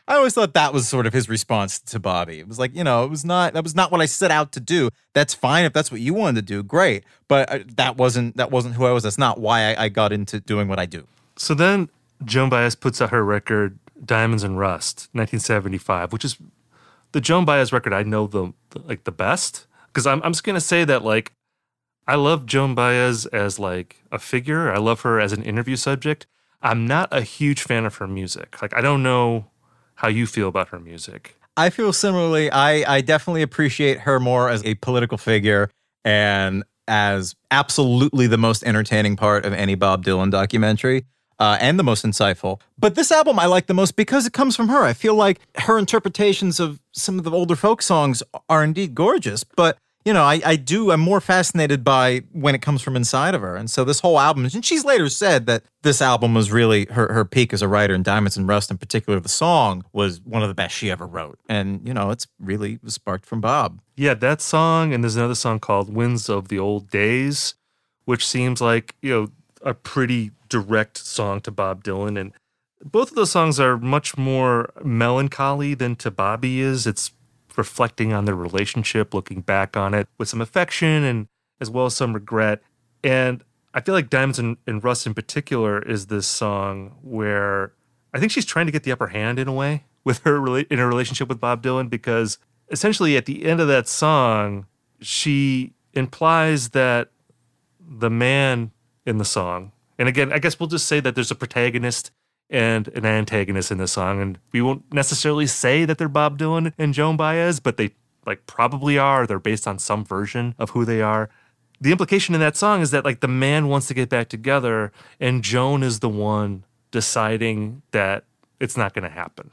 I always thought that was sort of his response to Bobby. It was like, you know, it was not that was not what I set out to do. That's fine if that's what you wanted to do, great. But I, that wasn't that wasn't who I was. That's not why I, I got into doing what I do. So then Joan Baez puts out her record Diamonds and Rust, nineteen seventy-five, which is the Joan Baez record I know the, the like the best, because I'm I'm just gonna say that like I love Joan Baez as like a figure. I love her as an interview subject. I'm not a huge fan of her music. Like I don't know how you feel about her music. I feel similarly. I, I definitely appreciate her more as a political figure and as absolutely the most entertaining part of any Bob Dylan documentary uh, and the most insightful. But this album I like the most because it comes from her. I feel like her interpretations of some of the older folk songs are indeed gorgeous, but you know, I, I do, I'm more fascinated by when it comes from inside of her. And so this whole album, and she's later said that this album was really her, her peak as a writer, and Diamonds and Rust in particular, the song, was one of the best she ever wrote. And, you know, it's really sparked from Bob. Yeah, that song, and there's another song called Winds of the Old Days, which seems like, you know, a pretty direct song to Bob Dylan. And both of those songs are much more melancholy than to Bobby is. It's reflecting on their relationship, looking back on it with some affection and as well as some regret. And I feel like Diamonds and, and Rust in particular is this song where I think she's trying to get the upper hand in a way with her rela- in her relationship with Bob Dylan, because essentially at the end of that song, she implies that the man in the song, and again, I guess we'll just say that there's a protagonist and an antagonist in the song, and we won't necessarily say that they're Bob Dylan and Joan Baez, but they like probably are. They're based on some version of who they are. The implication in that song is that like the man wants to get back together, and Joan is the one deciding that it's not going to happen.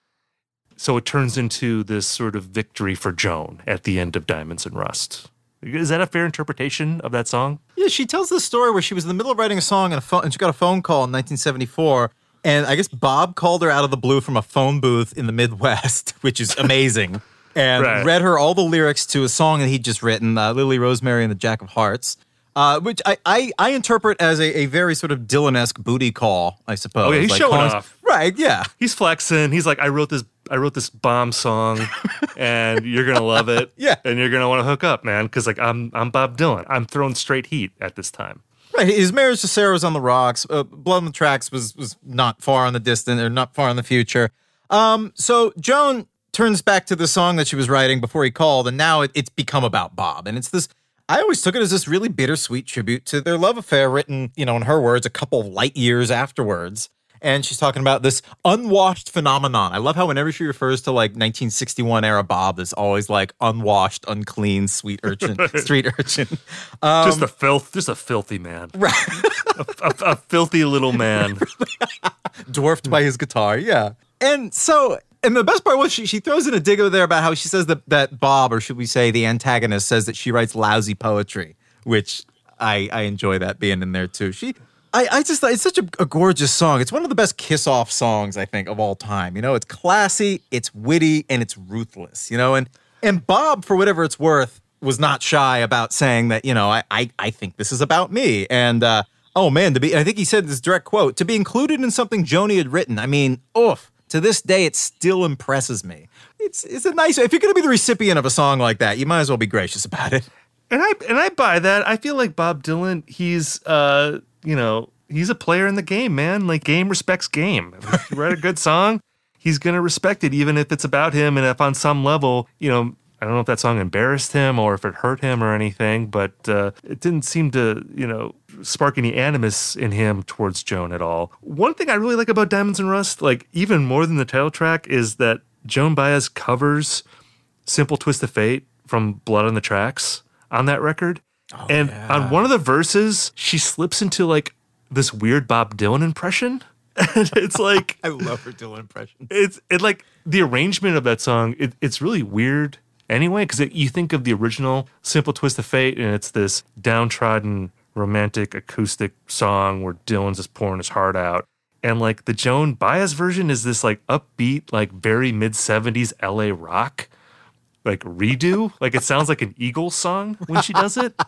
So it turns into this sort of victory for Joan at the end of Diamonds and Rust. Is that a fair interpretation of that song? Yeah, she tells this story where she was in the middle of writing a song and, a phone, and she got a phone call in nineteen seventy-four. And I guess Bob called her out of the blue from a phone booth in the Midwest, which is amazing, and right. read her all the lyrics to a song that he'd just written, uh, Lily Rosemary and the Jack of Hearts, uh, which I, I, I interpret as a, a very sort of Dylan-esque booty call, I suppose. Oh, yeah, he's like showing calling, off. Right, yeah. He's flexing. He's like, I wrote this I wrote this bomb song, and you're going to love it. Yeah. And you're going to want to hook up, man, because like I'm I'm Bob Dylan. I'm throwing straight heat at this time. Right, his marriage to Sarah was on the rocks. Uh, Blood on the Tracks was was not far in the distant or not far in the future. Um, so Joan turns back to the song that she was writing before he called, and now it, it's become about Bob. And it's this, I always took it as this really bittersweet tribute to their love affair written, you know, in her words, a couple of light years afterwards. And she's talking about this unwashed phenomenon. I love how whenever she refers to like nineteen sixty-one era Bob, there's always like unwashed, unclean, sweet urchin, street urchin. Um, just a filth, just a filthy man. Right. a, a, a filthy little man. Dwarfed by his guitar, yeah. And so, and the best part was she, she throws in a dig over there about how she says that, that Bob, or should we say the antagonist, says that she writes lousy poetry, which I, I enjoy that being in there too. She... I, I just thought it's such a, a gorgeous song. It's one of the best kiss-off songs, I think, of all time. You know, it's classy, it's witty, and it's ruthless, you know? And and Bob, for whatever it's worth, was not shy about saying that, you know, I I, I think this is about me. And, uh, oh, man, to be, I think he said this direct quote, to be included in something Joni had written, I mean, oof, to this day, it still impresses me. It's, it's a nice, if you're going to be the recipient of a song like that, you might as well be gracious about it. And I and I buy that. I feel like Bob Dylan, he's... uh. you know, he's a player in the game, man. Like, game respects game. If you write a good song, he's going to respect it, even if it's about him. And if on some level, you know, I don't know if that song embarrassed him or if it hurt him or anything, but uh, it didn't seem to, you know, spark any animus in him towards Joan at all. One thing I really like about Diamonds and Rust, like, even more than the title track, is that Joan Baez covers Simple Twist of Fate from Blood on the Tracks on that record. Oh, and yeah. on one of the verses, she slips into like this weird Bob Dylan impression. And it's like I love her Dylan impression. It's it like the arrangement of that song. It, it's really weird anyway, because you think of the original Simple Twist of Fate, and it's this downtrodden romantic acoustic song where Dylan's just pouring his heart out. And like the Joan Baez version is this like upbeat, like very mid seventies L A rock. Like redo, like it sounds like an Eagles song when she does it,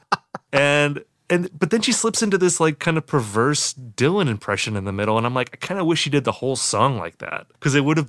and and but then she slips into this like kind of perverse Dylan impression in the middle, and I'm like, I kind of wish she did the whole song like that, because it would have like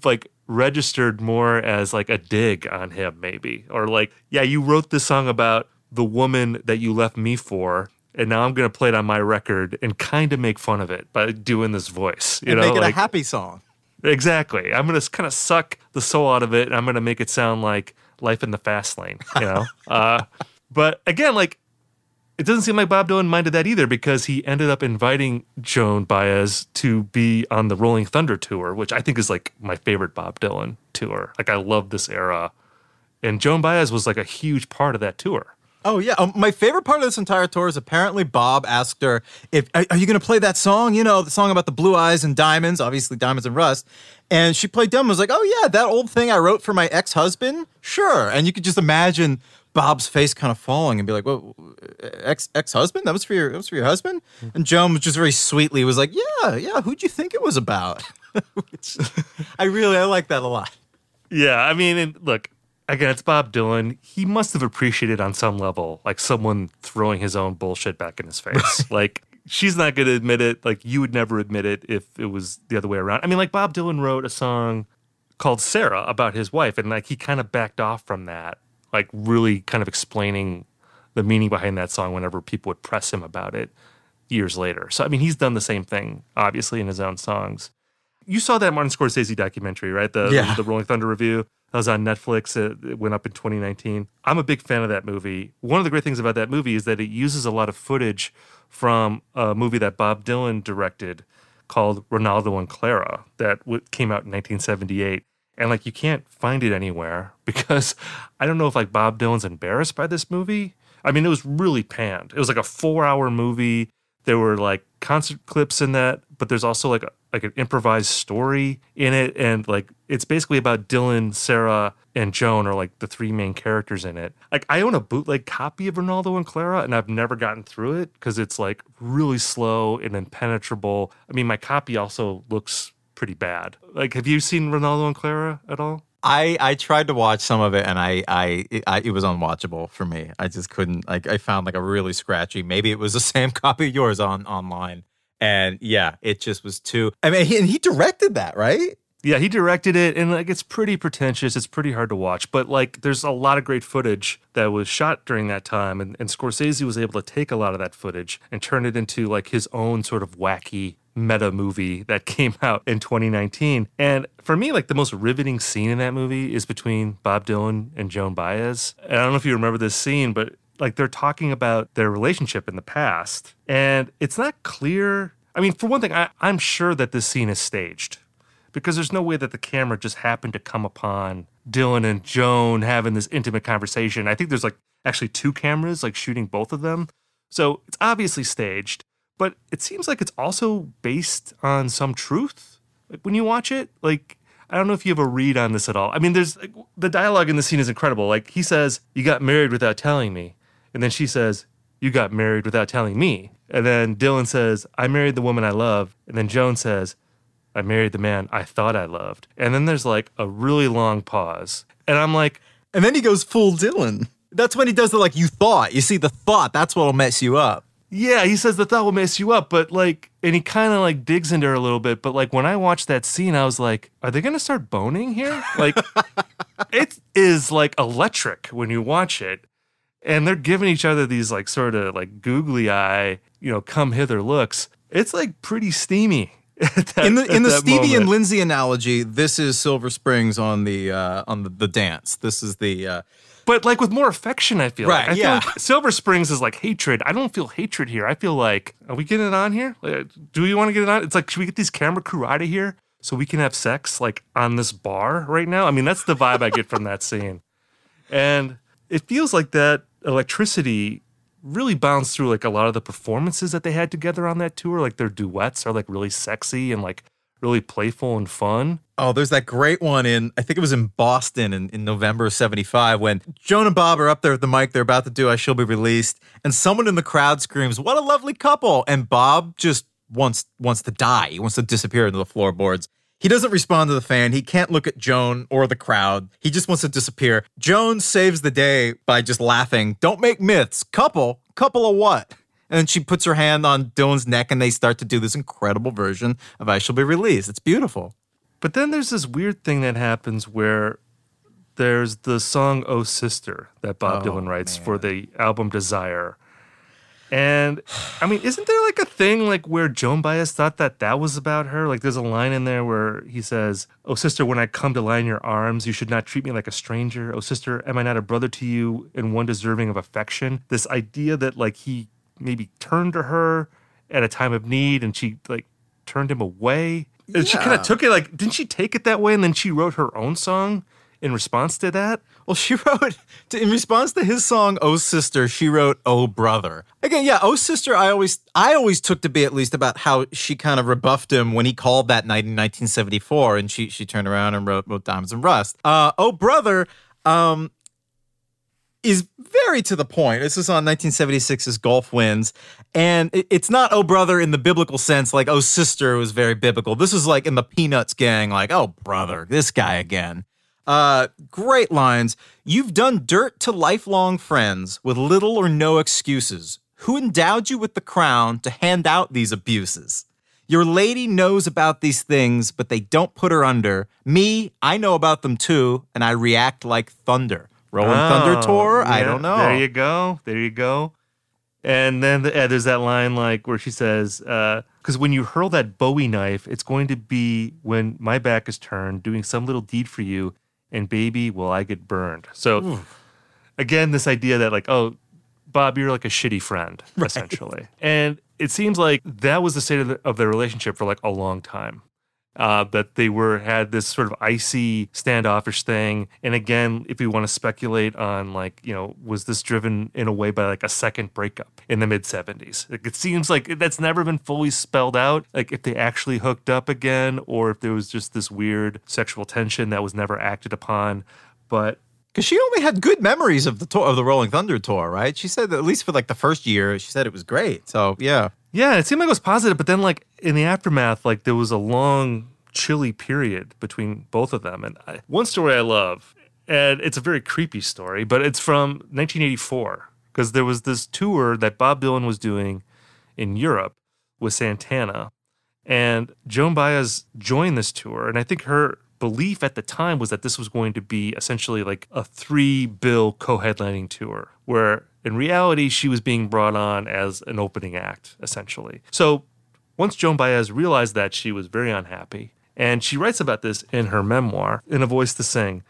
registered more as like a dig on him, maybe. Or like, yeah, you wrote this song about the woman that you left me for, and now I'm going to play it on my record and kind of make fun of it by doing this voice. You and know, make it like, a happy song. Exactly. I'm going to kind of suck the soul out of it, and I'm going to make it sound like Life in the Fast Lane, you know? uh, but again, like, it doesn't seem like Bob Dylan minded that either, because he ended up inviting Joan Baez to be on the Rolling Thunder tour, which I think is like my favorite Bob Dylan tour. Like, I love this era. And Joan Baez was like a huge part of that tour. Oh, yeah. Um, my favorite part of this entire tour is apparently Bob asked her, "If are, are you going to play that song? You know, the song about the blue eyes and diamonds, obviously Diamonds and Rust." And she played dumb and was like, "Oh, yeah, that old thing I wrote for my ex-husband? Sure." And you could just imagine Bob's face kind of falling and be like, "Well, ex ex-husband? That was for your that was for your husband?" And Joan was just very sweetly was like, "Yeah, yeah, who'd you think it was about?" Which I really I like that a lot. Yeah, I mean, and look, again, it's Bob Dylan. He must have appreciated on some level, like someone throwing his own bullshit back in his face. Like, she's not going to admit it. Like, you would never admit it if it was the other way around. I mean, like, Bob Dylan wrote a song called Sarah about his wife, and like he kind of backed off from that, like really kind of explaining the meaning behind that song whenever people would press him about it years later. So, I mean, he's done the same thing, obviously, in his own songs. You saw that Martin Scorsese documentary, right? The, yeah. the, the Rolling Thunder review. That was on Netflix. It, it went up in twenty nineteen. I'm a big fan of that movie. One of the great things about that movie is that it uses a lot of footage from a movie that Bob Dylan directed called Ronaldo and Clara that w- came out in nineteen seventy-eight. And like, you can't find it anywhere because I don't know if like Bob Dylan's embarrassed by this movie. I mean, it was really panned. It was like a four hour movie. There were like concert clips in that, but there's also like a, like an improvised story in it. And like, it's basically about Dylan, Sarah, and Joan are like the three main characters in it. Like, I own a bootleg copy of Ronaldo and Clara, and I've never gotten through it because it's like really slow and impenetrable. I mean, my copy also looks pretty bad. Like, have you seen Ronaldo and Clara at all? I, I tried to watch some of it, and I, I, it, I it was unwatchable for me. I just couldn't. Like, I found like a really scratchy. Maybe it was the same copy of yours on online, and yeah, it just was too. I mean, he, and he directed that, right? Yeah, he directed it, and like, it's pretty pretentious. It's pretty hard to watch, but like, there's a lot of great footage that was shot during that time, and, and Scorsese was able to take a lot of that footage and turn it into like his own sort of wacky meta movie that came out in twenty nineteen. And for me, like, the most riveting scene in that movie is between Bob Dylan and Joan Baez. And I don't know if you remember this scene, but like, they're talking about their relationship in the past, and it's not clear. I mean, for one thing, I, I'm sure that this scene is staged, because there's no way that the camera just happened to come upon Dylan and Joan having this intimate conversation. I think there's like actually two cameras like shooting both of them. So it's obviously staged, but it seems like it's also based on some truth. Like, when you watch it, like, I don't know if you have a read on this at all. I mean, there's like, the dialogue in the scene is incredible. Like, he says, "You got married without telling me." And then she says, "You got married without telling me." And then Dylan says, "I married the woman I love." And then Joan says, "I married the man I thought I loved." And then there's like a really long pause. And I'm like, and then he goes full Dylan. That's when he does the like, "you thought." You see, the thought, that's what'll mess you up. Yeah, he says the thought will mess you up, but like, and he kind of like digs into her a little bit. But like, when I watched that scene, I was like, are they going to start boning here? Like, it is like electric when you watch it. And they're giving each other these like sort of like googly eye, you know, come hither looks. It's like pretty steamy. That, in the in the Stevie moment. and Lindsay analogy, this is Silver Springs on the uh, on the, the dance. This is the uh, but like with more affection. I feel right. like I yeah, feel like Silver Springs is like hatred. I don't feel hatred here. I feel like, are we getting it on here? Like, do we want to get it on? It's like, should we get these camera crew out of here so we can have sex like on this bar right now? I mean, that's the vibe I get from that scene, and it feels like that electricity really bounced through like a lot of the performances that they had together on that tour. Like, their duets are like really sexy and like really playful and fun. Oh, there's that great one in, I think it was in Boston in, in November of seventy-five, when Joan and Bob are up there at the mic. They're about to do I Shall Be Released. And someone in the crowd screams, "What a lovely couple." And Bob just wants wants to die. He wants to disappear into the floorboards. He doesn't respond to the fan. He can't look at Joan or the crowd. He just wants to disappear. Joan saves the day by just laughing. "Don't make myths. Couple? Couple of what?" And then she puts her hand on Dylan's neck, and they start to do this incredible version of I Shall Be Released. It's beautiful. But then there's this weird thing that happens where there's the song "Oh Sister" that Bob Oh, Dylan writes man. for the album Desire. And I mean, isn't there like a thing like where Joan Baez thought that that was about her? Like there's a line in there where he says, "Oh sister, when I come to lie in your arms, you should not treat me like a stranger. Oh sister, am I not a brother to you and one deserving of affection?" This idea that like he maybe turned to her at a time of need and she like turned him away. And she kind Yeah. of took it like, didn't she take it that way? And then she wrote her own song in response to that? Well, she wrote, to, in response to his song, "Oh Sister," she wrote, "Oh Brother." Again, yeah, "Oh Sister," I always I always took to be at least about how she kind of rebuffed him when he called that night in nineteen seventy-four, and she she turned around and wrote, wrote Diamonds and Rust. Uh, "Oh Brother," um, is very to the point. This is on nineteen seventy-six's Gulf Winds. And it, it's not "Oh Brother" in the biblical sense, like "Oh Sister" was very biblical. This is like in the Peanuts gang, like, "Oh brother, this guy again." Uh, great lines. "You've done dirt to lifelong friends with little or no excuses. Who endowed you with the crown to hand out these abuses? Your lady knows about these things, but they don't put her under. Me, I know about them too, and I react like thunder." Rolling Thunder tour? I yeah, don't know. There you go. There you go. And then the, uh, there's that line like where she says, because when you hurl that Bowie knife, it's going to be when my back is turned, doing some little deed for you, and baby, will I get burned. So Oof. again, this idea that like, oh, Bob, you're like a shitty friend, Right. essentially. And it seems like that was the state of, the, of their relationship for like a long time. Uh, that they were had this sort of icy standoffish thing. And again, if we want to speculate on like, you know, was this driven in a way by like a second breakup in the mid seventies? Like it seems like that's never been fully spelled out. Like if they actually hooked up again or if there was just this weird sexual tension that was never acted upon. But Because she only had good memories of the tour, of the Rolling Thunder tour, right? She said that at least for like the first year, she said it was great. So yeah. yeah, it seemed like it was positive, but then like in the aftermath, like there was a long, chilly period between both of them. And I, one story I love, and it's a very creepy story, but it's from nineteen eighty-four because there was this tour that Bob Dylan was doing in Europe with Santana, and Joan Baez joined this tour, and I think her belief at the time was that this was going to be essentially like a three-bill co-headlining tour, where in reality she was being brought on as an opening act, essentially. So once Joan Baez realized that, she was very unhappy, and she writes about this in her memoir, In a Voice to Sing.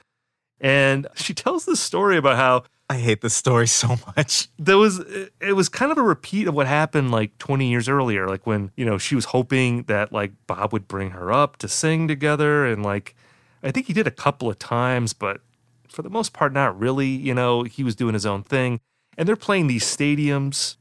And she tells this story about how I hate this story so much. there was it was kind of a repeat of what happened like twenty years earlier, like when, you know, she was hoping that like Bob would bring her up to sing together, and like I think he did a couple of times, but for the most part not really. You know, he was doing his own thing, and they're playing these stadiums,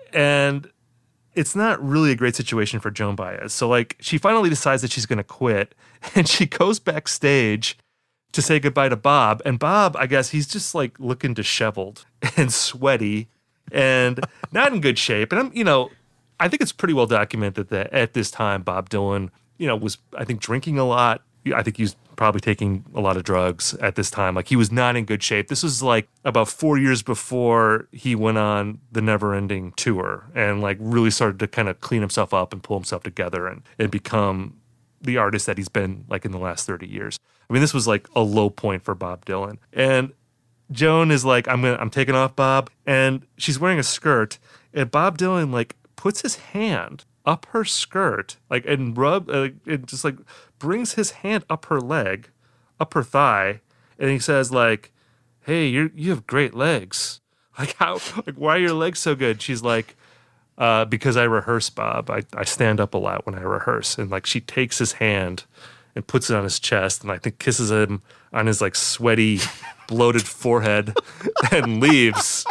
and it's not really a great situation for Joan Baez. So like she finally decides that she's going to quit, and she goes backstage to say goodbye to Bob. And Bob, I guess he's just like looking disheveled and sweaty and not in good shape. And I'm, you know, I think it's pretty well documented that at this time, Bob Dylan, you know, was, I think, drinking a lot. I think he was probably taking a lot of drugs at this time. Like he was not in good shape. This was like about four years before he went on the Never Ending tour and like really started to kind of clean himself up and pull himself together and, and become the artist that he's been like in the last thirty years. I mean, this was like a low point for Bob Dylan. And Joan is like, I'm gonna, I'm taking off Bob. And she's wearing a skirt. And Bob Dylan like puts his hand up her skirt, like, and rub, uh, and just like brings his hand up her leg, up her thigh. And he says like, hey, you you have great legs. Like how, like, why are your legs so good? She's like, uh, because I rehearse, Bob. I, I stand up a lot when I rehearse. And like she takes his hand and puts it on his chest and I think kisses him on his like sweaty, bloated forehead and leaves.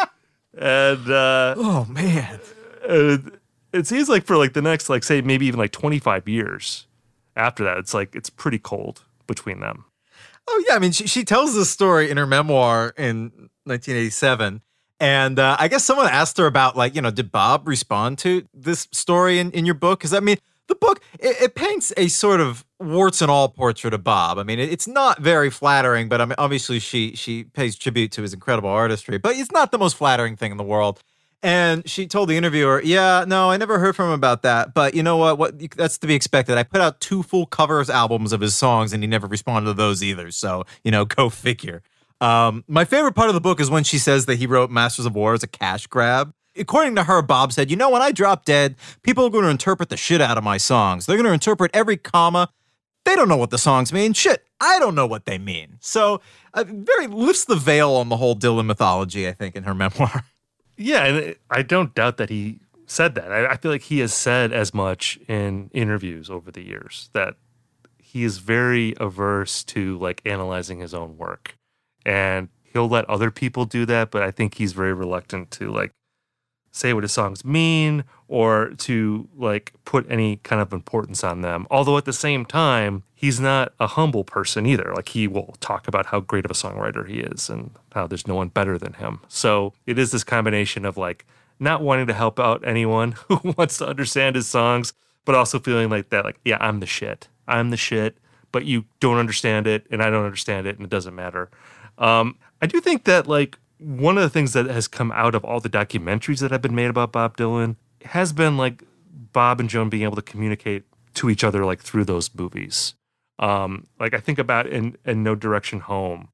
And uh, Oh man. uh, it seems like for like the next, like say maybe even like twenty-five years after that, it's like it's pretty cold between them. Oh yeah, I mean she she tells this story in her memoir in nineteen eighty-seven. And uh, I guess someone asked her about, like, you know, did Bob respond to this story in, in your book? Because, I mean, the book, it, it paints a sort of warts and all portrait of Bob. I mean, it, it's not very flattering, but I mean, obviously she she pays tribute to his incredible artistry. But it's not the most flattering thing in the world. And she told the interviewer, yeah, no, I never heard from him about that. But you know what? What that's to be expected. I put out two full covers albums of his songs, and he never responded to those either. So, you know, go figure. Um, my favorite part of the book is when she says that he wrote Masters of War as a cash grab. According to her, Bob said, you know, when I drop dead, people are going to interpret the shit out of my songs. They're going to interpret every comma. They don't know what the songs mean. Shit, I don't know what they mean. So, uh, very lifts the veil on the whole Dylan mythology, I think, in her memoir. Yeah, and I don't doubt that he said that. I, I feel like he has said as much in interviews over the years, that he is very averse to like analyzing his own work. And he'll let other people do that, but I think he's very reluctant to like say what his songs mean or to like put any kind of importance on them. Although at the same time, he's not a humble person either. Like he will talk about how great of a songwriter he is and how there's no one better than him. So it is this combination of like not wanting to help out anyone who wants to understand his songs, but also feeling like that, like, yeah, I'm the shit. I'm the shit, but you don't understand it and I don't understand it and it doesn't matter. Um, I do think that like one of the things that has come out of all the documentaries that have been made about Bob Dylan has been like Bob and Joan being able to communicate to each other like through those movies. Um, like I think about in, in No Direction Home,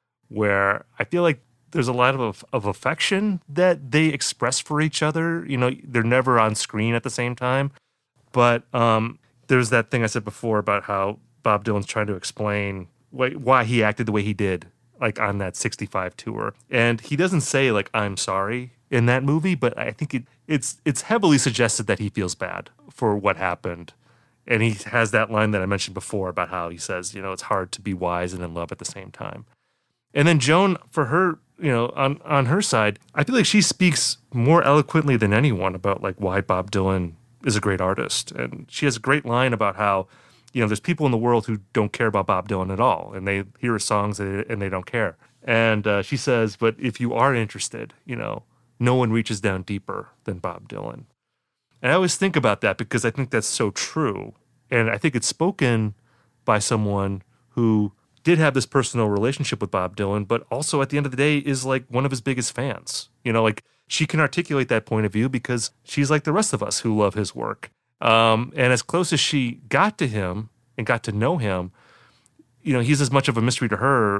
where I feel like there's a lot of of affection that they express for each other. You know, they're never on screen at the same time, but um, there's that thing I said before about how Bob Dylan's trying to explain why, why he acted the way he did, like on that sixty-five tour. And he doesn't say like, I'm sorry in that movie, but I think it, it's it's heavily suggested that he feels bad for what happened. And he has that line that I mentioned before about how he says, you know, it's hard to be wise and in love at the same time. And then Joan, for her, you know, on, on her side, I feel like she speaks more eloquently than anyone about like why Bob Dylan is a great artist. And she has a great line about how, you know, there's people in the world who don't care about Bob Dylan at all, and they hear his songs and they, and they don't care. And uh, she says, but if you are interested, you know, no one reaches down deeper than Bob Dylan. And I always think about that because I think that's so true. And I think it's spoken by someone who did have this personal relationship with Bob Dylan, but also at the end of the day is like one of his biggest fans. You know, like she can articulate that point of view because she's like the rest of us who love his work. Um, and as close as she got to him and got to know him, you know, he's as much of a mystery to her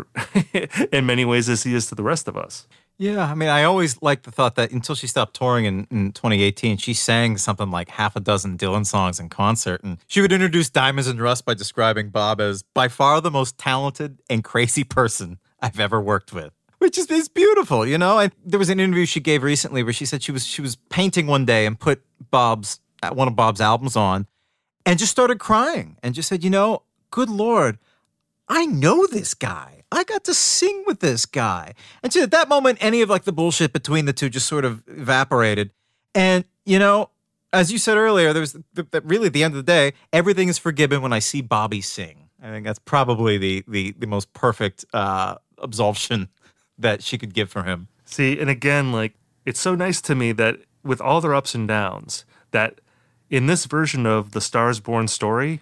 in many ways as he is to the rest of us. Yeah, I mean, I always liked the thought that until she stopped touring in, in twenty eighteen, she sang something like half a dozen Dylan songs in concert. And she would introduce Diamonds and Rust by describing Bob as by far the most talented and crazy person I've ever worked with. Which is, is beautiful, you know? I, there was an interview she gave recently where she said she was she was painting one day and put Bob's one of Bob's albums on and just started crying and just said, you know, good Lord, I know this guy. I got to sing with this guy. And so at that moment, any of like the bullshit between the two just sort of evaporated. And, you know, as you said earlier, there was the, the, really at the end of the day, everything is forgiven when I see Bobby sing. I think that's probably the the, the most perfect uh, absolution that she could give for him. See, and again, like, it's so nice to me that with all their ups and downs, that in this version of the Stars Born story,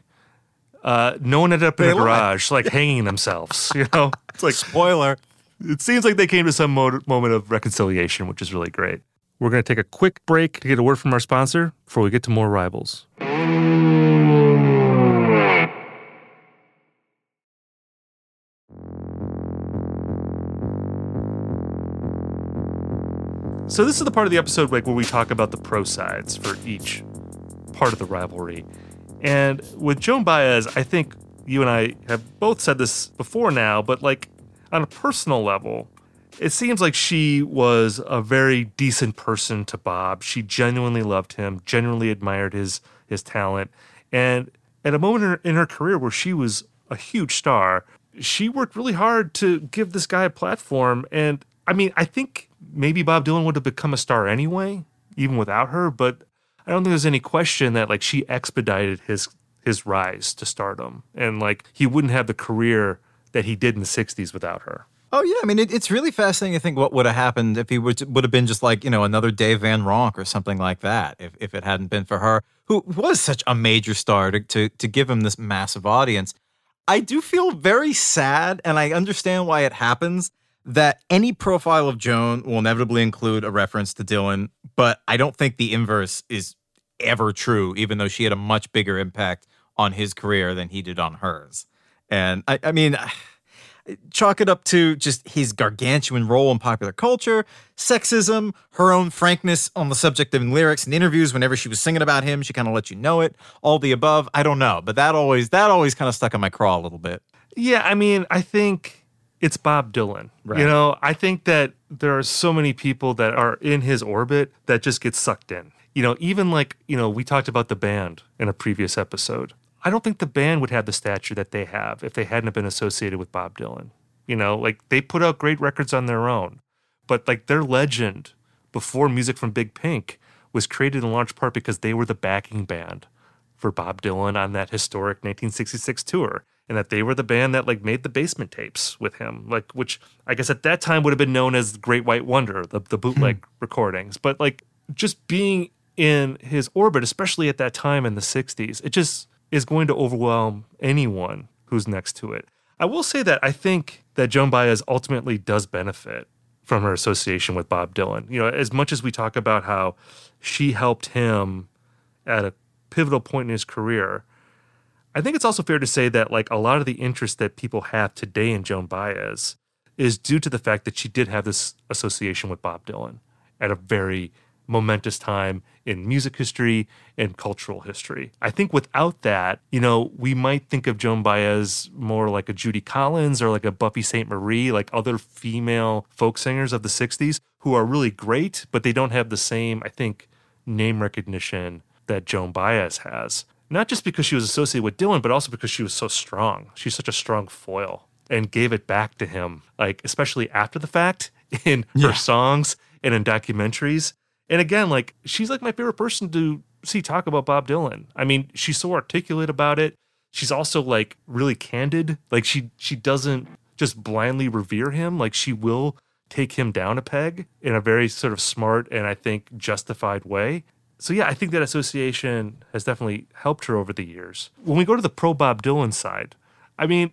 uh, no one ended up in They a garage, like, hanging themselves, you know? It's like, Spoiler. it seems like they came to some mo- moment of reconciliation, which is really great. We're going to take a quick break to get a word from our sponsor before we get to more Rivals. So this is the part of the episode like where we talk about the pro sides for each part of the rivalry. And with Joan Baez, I think you and I have both said this before now, but like on a personal level, it seems like she was a very decent person to Bob. She genuinely loved him, genuinely admired his his talent. And at a moment in her, in her career where she was a huge star, she worked really hard to give this guy a platform. And I mean, I think maybe Bob Dylan would have become a star anyway, even without her, but I don't think there's any question that like she expedited his his rise to stardom, and like he wouldn't have the career that he did in the sixties without her. Oh yeah, I mean it, it's really fascinating to think what would have happened if he would would have been just like, you know, another Dave Van Ronk or something like that. If if it hadn't been for her, who was such a major star to to, to give him this massive audience. I do feel very sad, and I understand why it happens, that any profile of Joan will inevitably include a reference to Dylan, but I don't think the inverse is ever true, even though she had a much bigger impact on his career than he did on hers. And I, I mean, chalk it up to just his gargantuan role in popular culture, sexism, her own frankness on the subject of lyrics and interviews. Whenever she was singing about him, she kind of let you know it. All the above, I don't know, but that always that always kind of stuck in my craw a little bit. Yeah, I mean, I think it's Bob Dylan. Right. You know, I think that there are so many people that are in his orbit that just get sucked in. You know, even like, you know, we talked about the band in a previous episode. I don't think the band would have the stature that they have if they hadn't been associated with Bob Dylan. You know, like they put out great records on their own, but like their legend before music from Big Pink was created in large part because they were the backing band for Bob Dylan on that historic nineteen sixty-six tour, and that they were the band that like made the Basement Tapes with him, like which I guess at that time would have been known as Great White Wonder, the, the bootleg recordings. But like just being in his orbit, especially at that time in the sixties, it just is going to overwhelm anyone who's next to it. I will say that I think that Joan Baez ultimately does benefit from her association with Bob Dylan. You know, as much as we talk about how she helped him at a pivotal point in his career, I think it's also fair to say that like a lot of the interest that people have today in Joan Baez is due to the fact that she did have this association with Bob Dylan at a very momentous time in music history and cultural history. I think without that, you know, we might think of Joan Baez more like a Judy Collins or like a Buffy Sainte Marie, like other female folk singers of the sixties who are really great, but they don't have the same, I think, name recognition that Joan Baez has. Not just because she was associated with Dylan, but also because she was so strong. She's such a strong foil and gave it back to him, like especially after the fact in yeah. her songs and in documentaries. And again, like, she's like my favorite person to see talk about Bob Dylan. I mean, she's so articulate about it. She's also like really candid. Like she she doesn't just blindly revere him. Like she will take him down a peg in a very sort of smart and I think justified way. So yeah, I think that association has definitely helped her over the years. When we go to the pro Bob Dylan side, I mean,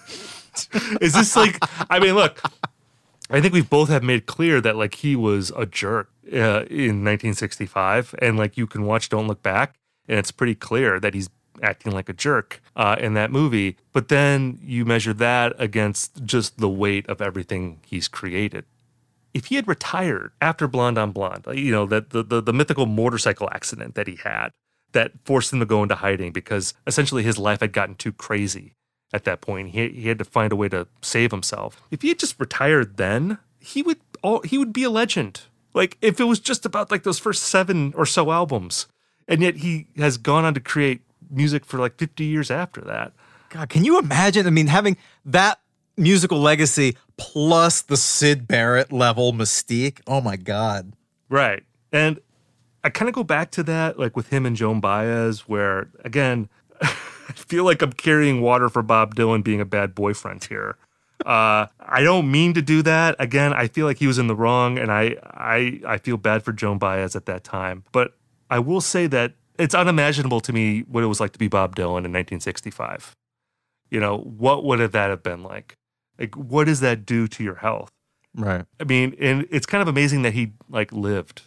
is this like, I mean, look, I think we both have made clear that like he was a jerk uh, in nineteen sixty-five, and like you can watch Don't Look Back, and it's pretty clear that he's acting like a jerk uh, in that movie. But then you measure that against just the weight of everything he's created. If he had retired after Blonde on Blonde, you know, that the, the the mythical motorcycle accident that he had that forced him to go into hiding because essentially his life had gotten too crazy. At that point, he he had to find a way to save himself. If he had just retired then, he would all he would be a legend. Like if it was just about like those first seven or so albums, and yet he has gone on to create music for like fifty years after that. God, can you imagine? I mean, having that musical legacy plus the Syd Barrett level mystique. Oh my God. Right, and I kind of go back to that, like with him and Joan Baez, where again. I feel like I'm carrying water for Bob Dylan being a bad boyfriend here. Uh, I don't mean to do that. Again, I feel like he was in the wrong, and I, I, I feel bad for Joan Baez at that time. But I will say that it's unimaginable to me what it was like to be Bob Dylan in nineteen sixty-five. You know, what would have that have been like? Like, what does that do to your health? Right. I mean, and it's kind of amazing that he like lived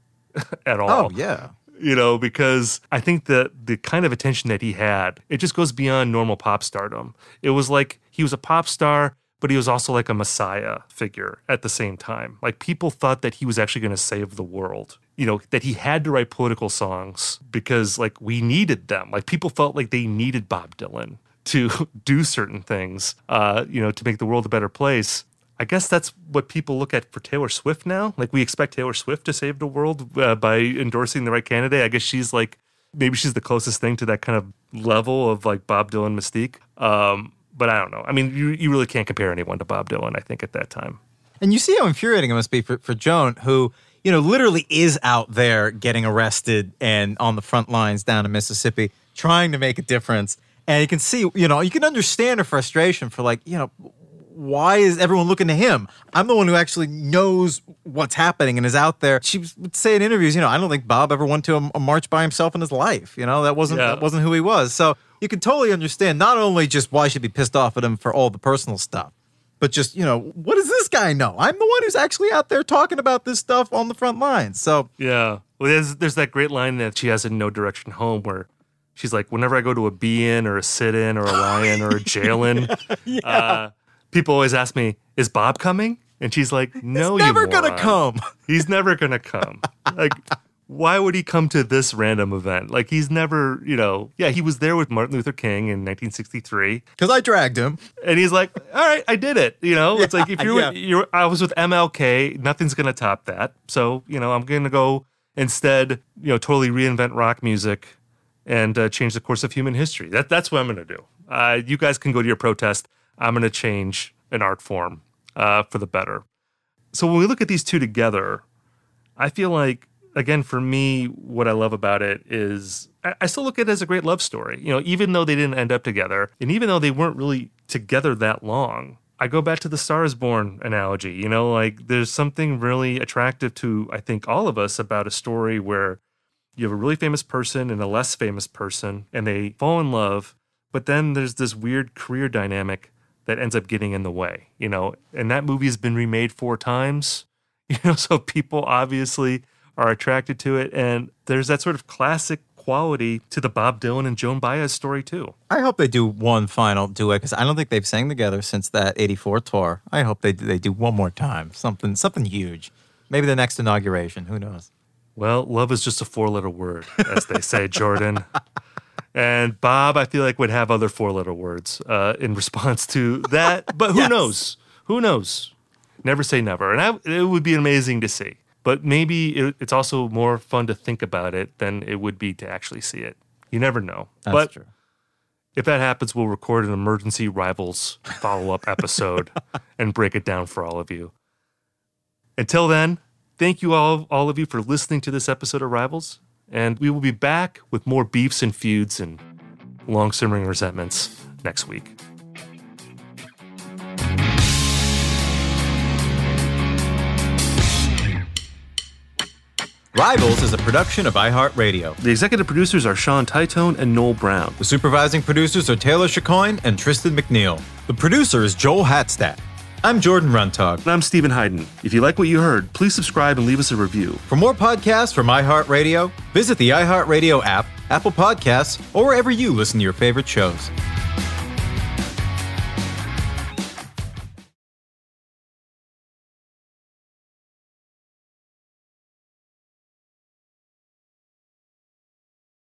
at all. Oh, yeah. You know, because I think that the kind of attention that he had, it just goes beyond normal pop stardom. It was like he was a pop star, but he was also like a messiah figure at the same time. Like people thought that he was actually going to save the world. You know, that he had to write political songs because like we needed them. Like people felt like they needed Bob Dylan to do certain things, uh, you know, to make the world a better place. I guess that's what people look at for Taylor Swift now. Like we expect Taylor Swift to save the world uh, by endorsing the right candidate. I guess she's like, maybe she's the closest thing to that kind of level of like Bob Dylan mystique. Um, but I don't know. I mean, you, you really can't compare anyone to Bob Dylan, I think, at that time. And you see how infuriating it must be for, for Joan, who, you know, literally is out there getting arrested and on the front lines down in Mississippi, trying to make a difference. And you can see, you know, you can understand her frustration for like, you know, why is everyone looking to him? I'm the one who actually knows what's happening and is out there. She would say in interviews, you know, I don't think Bob ever went to a, a march by himself in his life. You know, that wasn't yeah. that wasn't who he was. So you can totally understand not only just why she'd be pissed off at him for all the personal stuff, but just, you know, what is this guy know? I'm the one who's actually out there talking about this stuff on the front lines. So yeah, well, there's there's that great line that she has in No Direction Home where she's like, whenever I go to a be-in or a sit-in or a lie-in or a jail-in, yeah. uh, people always ask me, is Bob coming? And she's like, no, He's never you gonna moron. come. He's never gonna come. Like, why would he come to this random event? Like, he's never, you know, yeah, he was there with Martin Luther King in nineteen sixty-three. Because I dragged him. And he's like, all right, I did it. You know, it's Yeah, like, if you're, yeah. you're, I was with M L K, nothing's gonna top that. So, you know, I'm gonna go instead, you know, totally reinvent rock music and uh, change the course of human history. That, that's what I'm gonna do. Uh, you guys can go to your protest. I'm gonna change an art form uh, for the better. So when we look at these two together, I feel like, again, for me, what I love about it is I, I still look at it as a great love story. You know, even though they didn't end up together, and even though they weren't really together that long, I go back to the Star is Born analogy. You know, like there's something really attractive to, I think, all of us about a story where you have a really famous person and a less famous person, and they fall in love, but then there's this weird career dynamic that ends up getting in the way, you know, and that movie has been remade four times, you know, so people obviously are attracted to it. And there's that sort of classic quality to the Bob Dylan and Joan Baez story too. I hope they do one final duet because I don't think they've sang together since that eighty-four tour. I hope they they do one more time, something something huge. Maybe the next inauguration. Who knows? Well, love is just a four-letter word, as they say, Jordan. And Bob, I feel like, would have other four-letter words uh, in response to that. But who Yes. knows? Who knows? Never say never. And I, it would be amazing to see. But maybe it, it's also more fun to think about it than it would be to actually see it. You never know. That's but true. If that happens, we'll record an emergency Rivals follow-up episode and break it down for all of you. Until then, thank you all, all of you for listening to this episode of Rivals. And we will be back with more beefs and feuds and long simmering resentments next week. Rivals is a production of iHeartRadio. The executive producers are Sean Titone and Noel Brown. The supervising producers are Taylor Chacoin and Tristan McNeil. The producer is Joel Hatstadt. I'm Jordan Runtagh. And I'm Stephen Hayden. If you like what you heard, please subscribe and leave us a review. For more podcasts from iHeartRadio, visit the iHeartRadio app, Apple Podcasts, or wherever you listen to your favorite shows.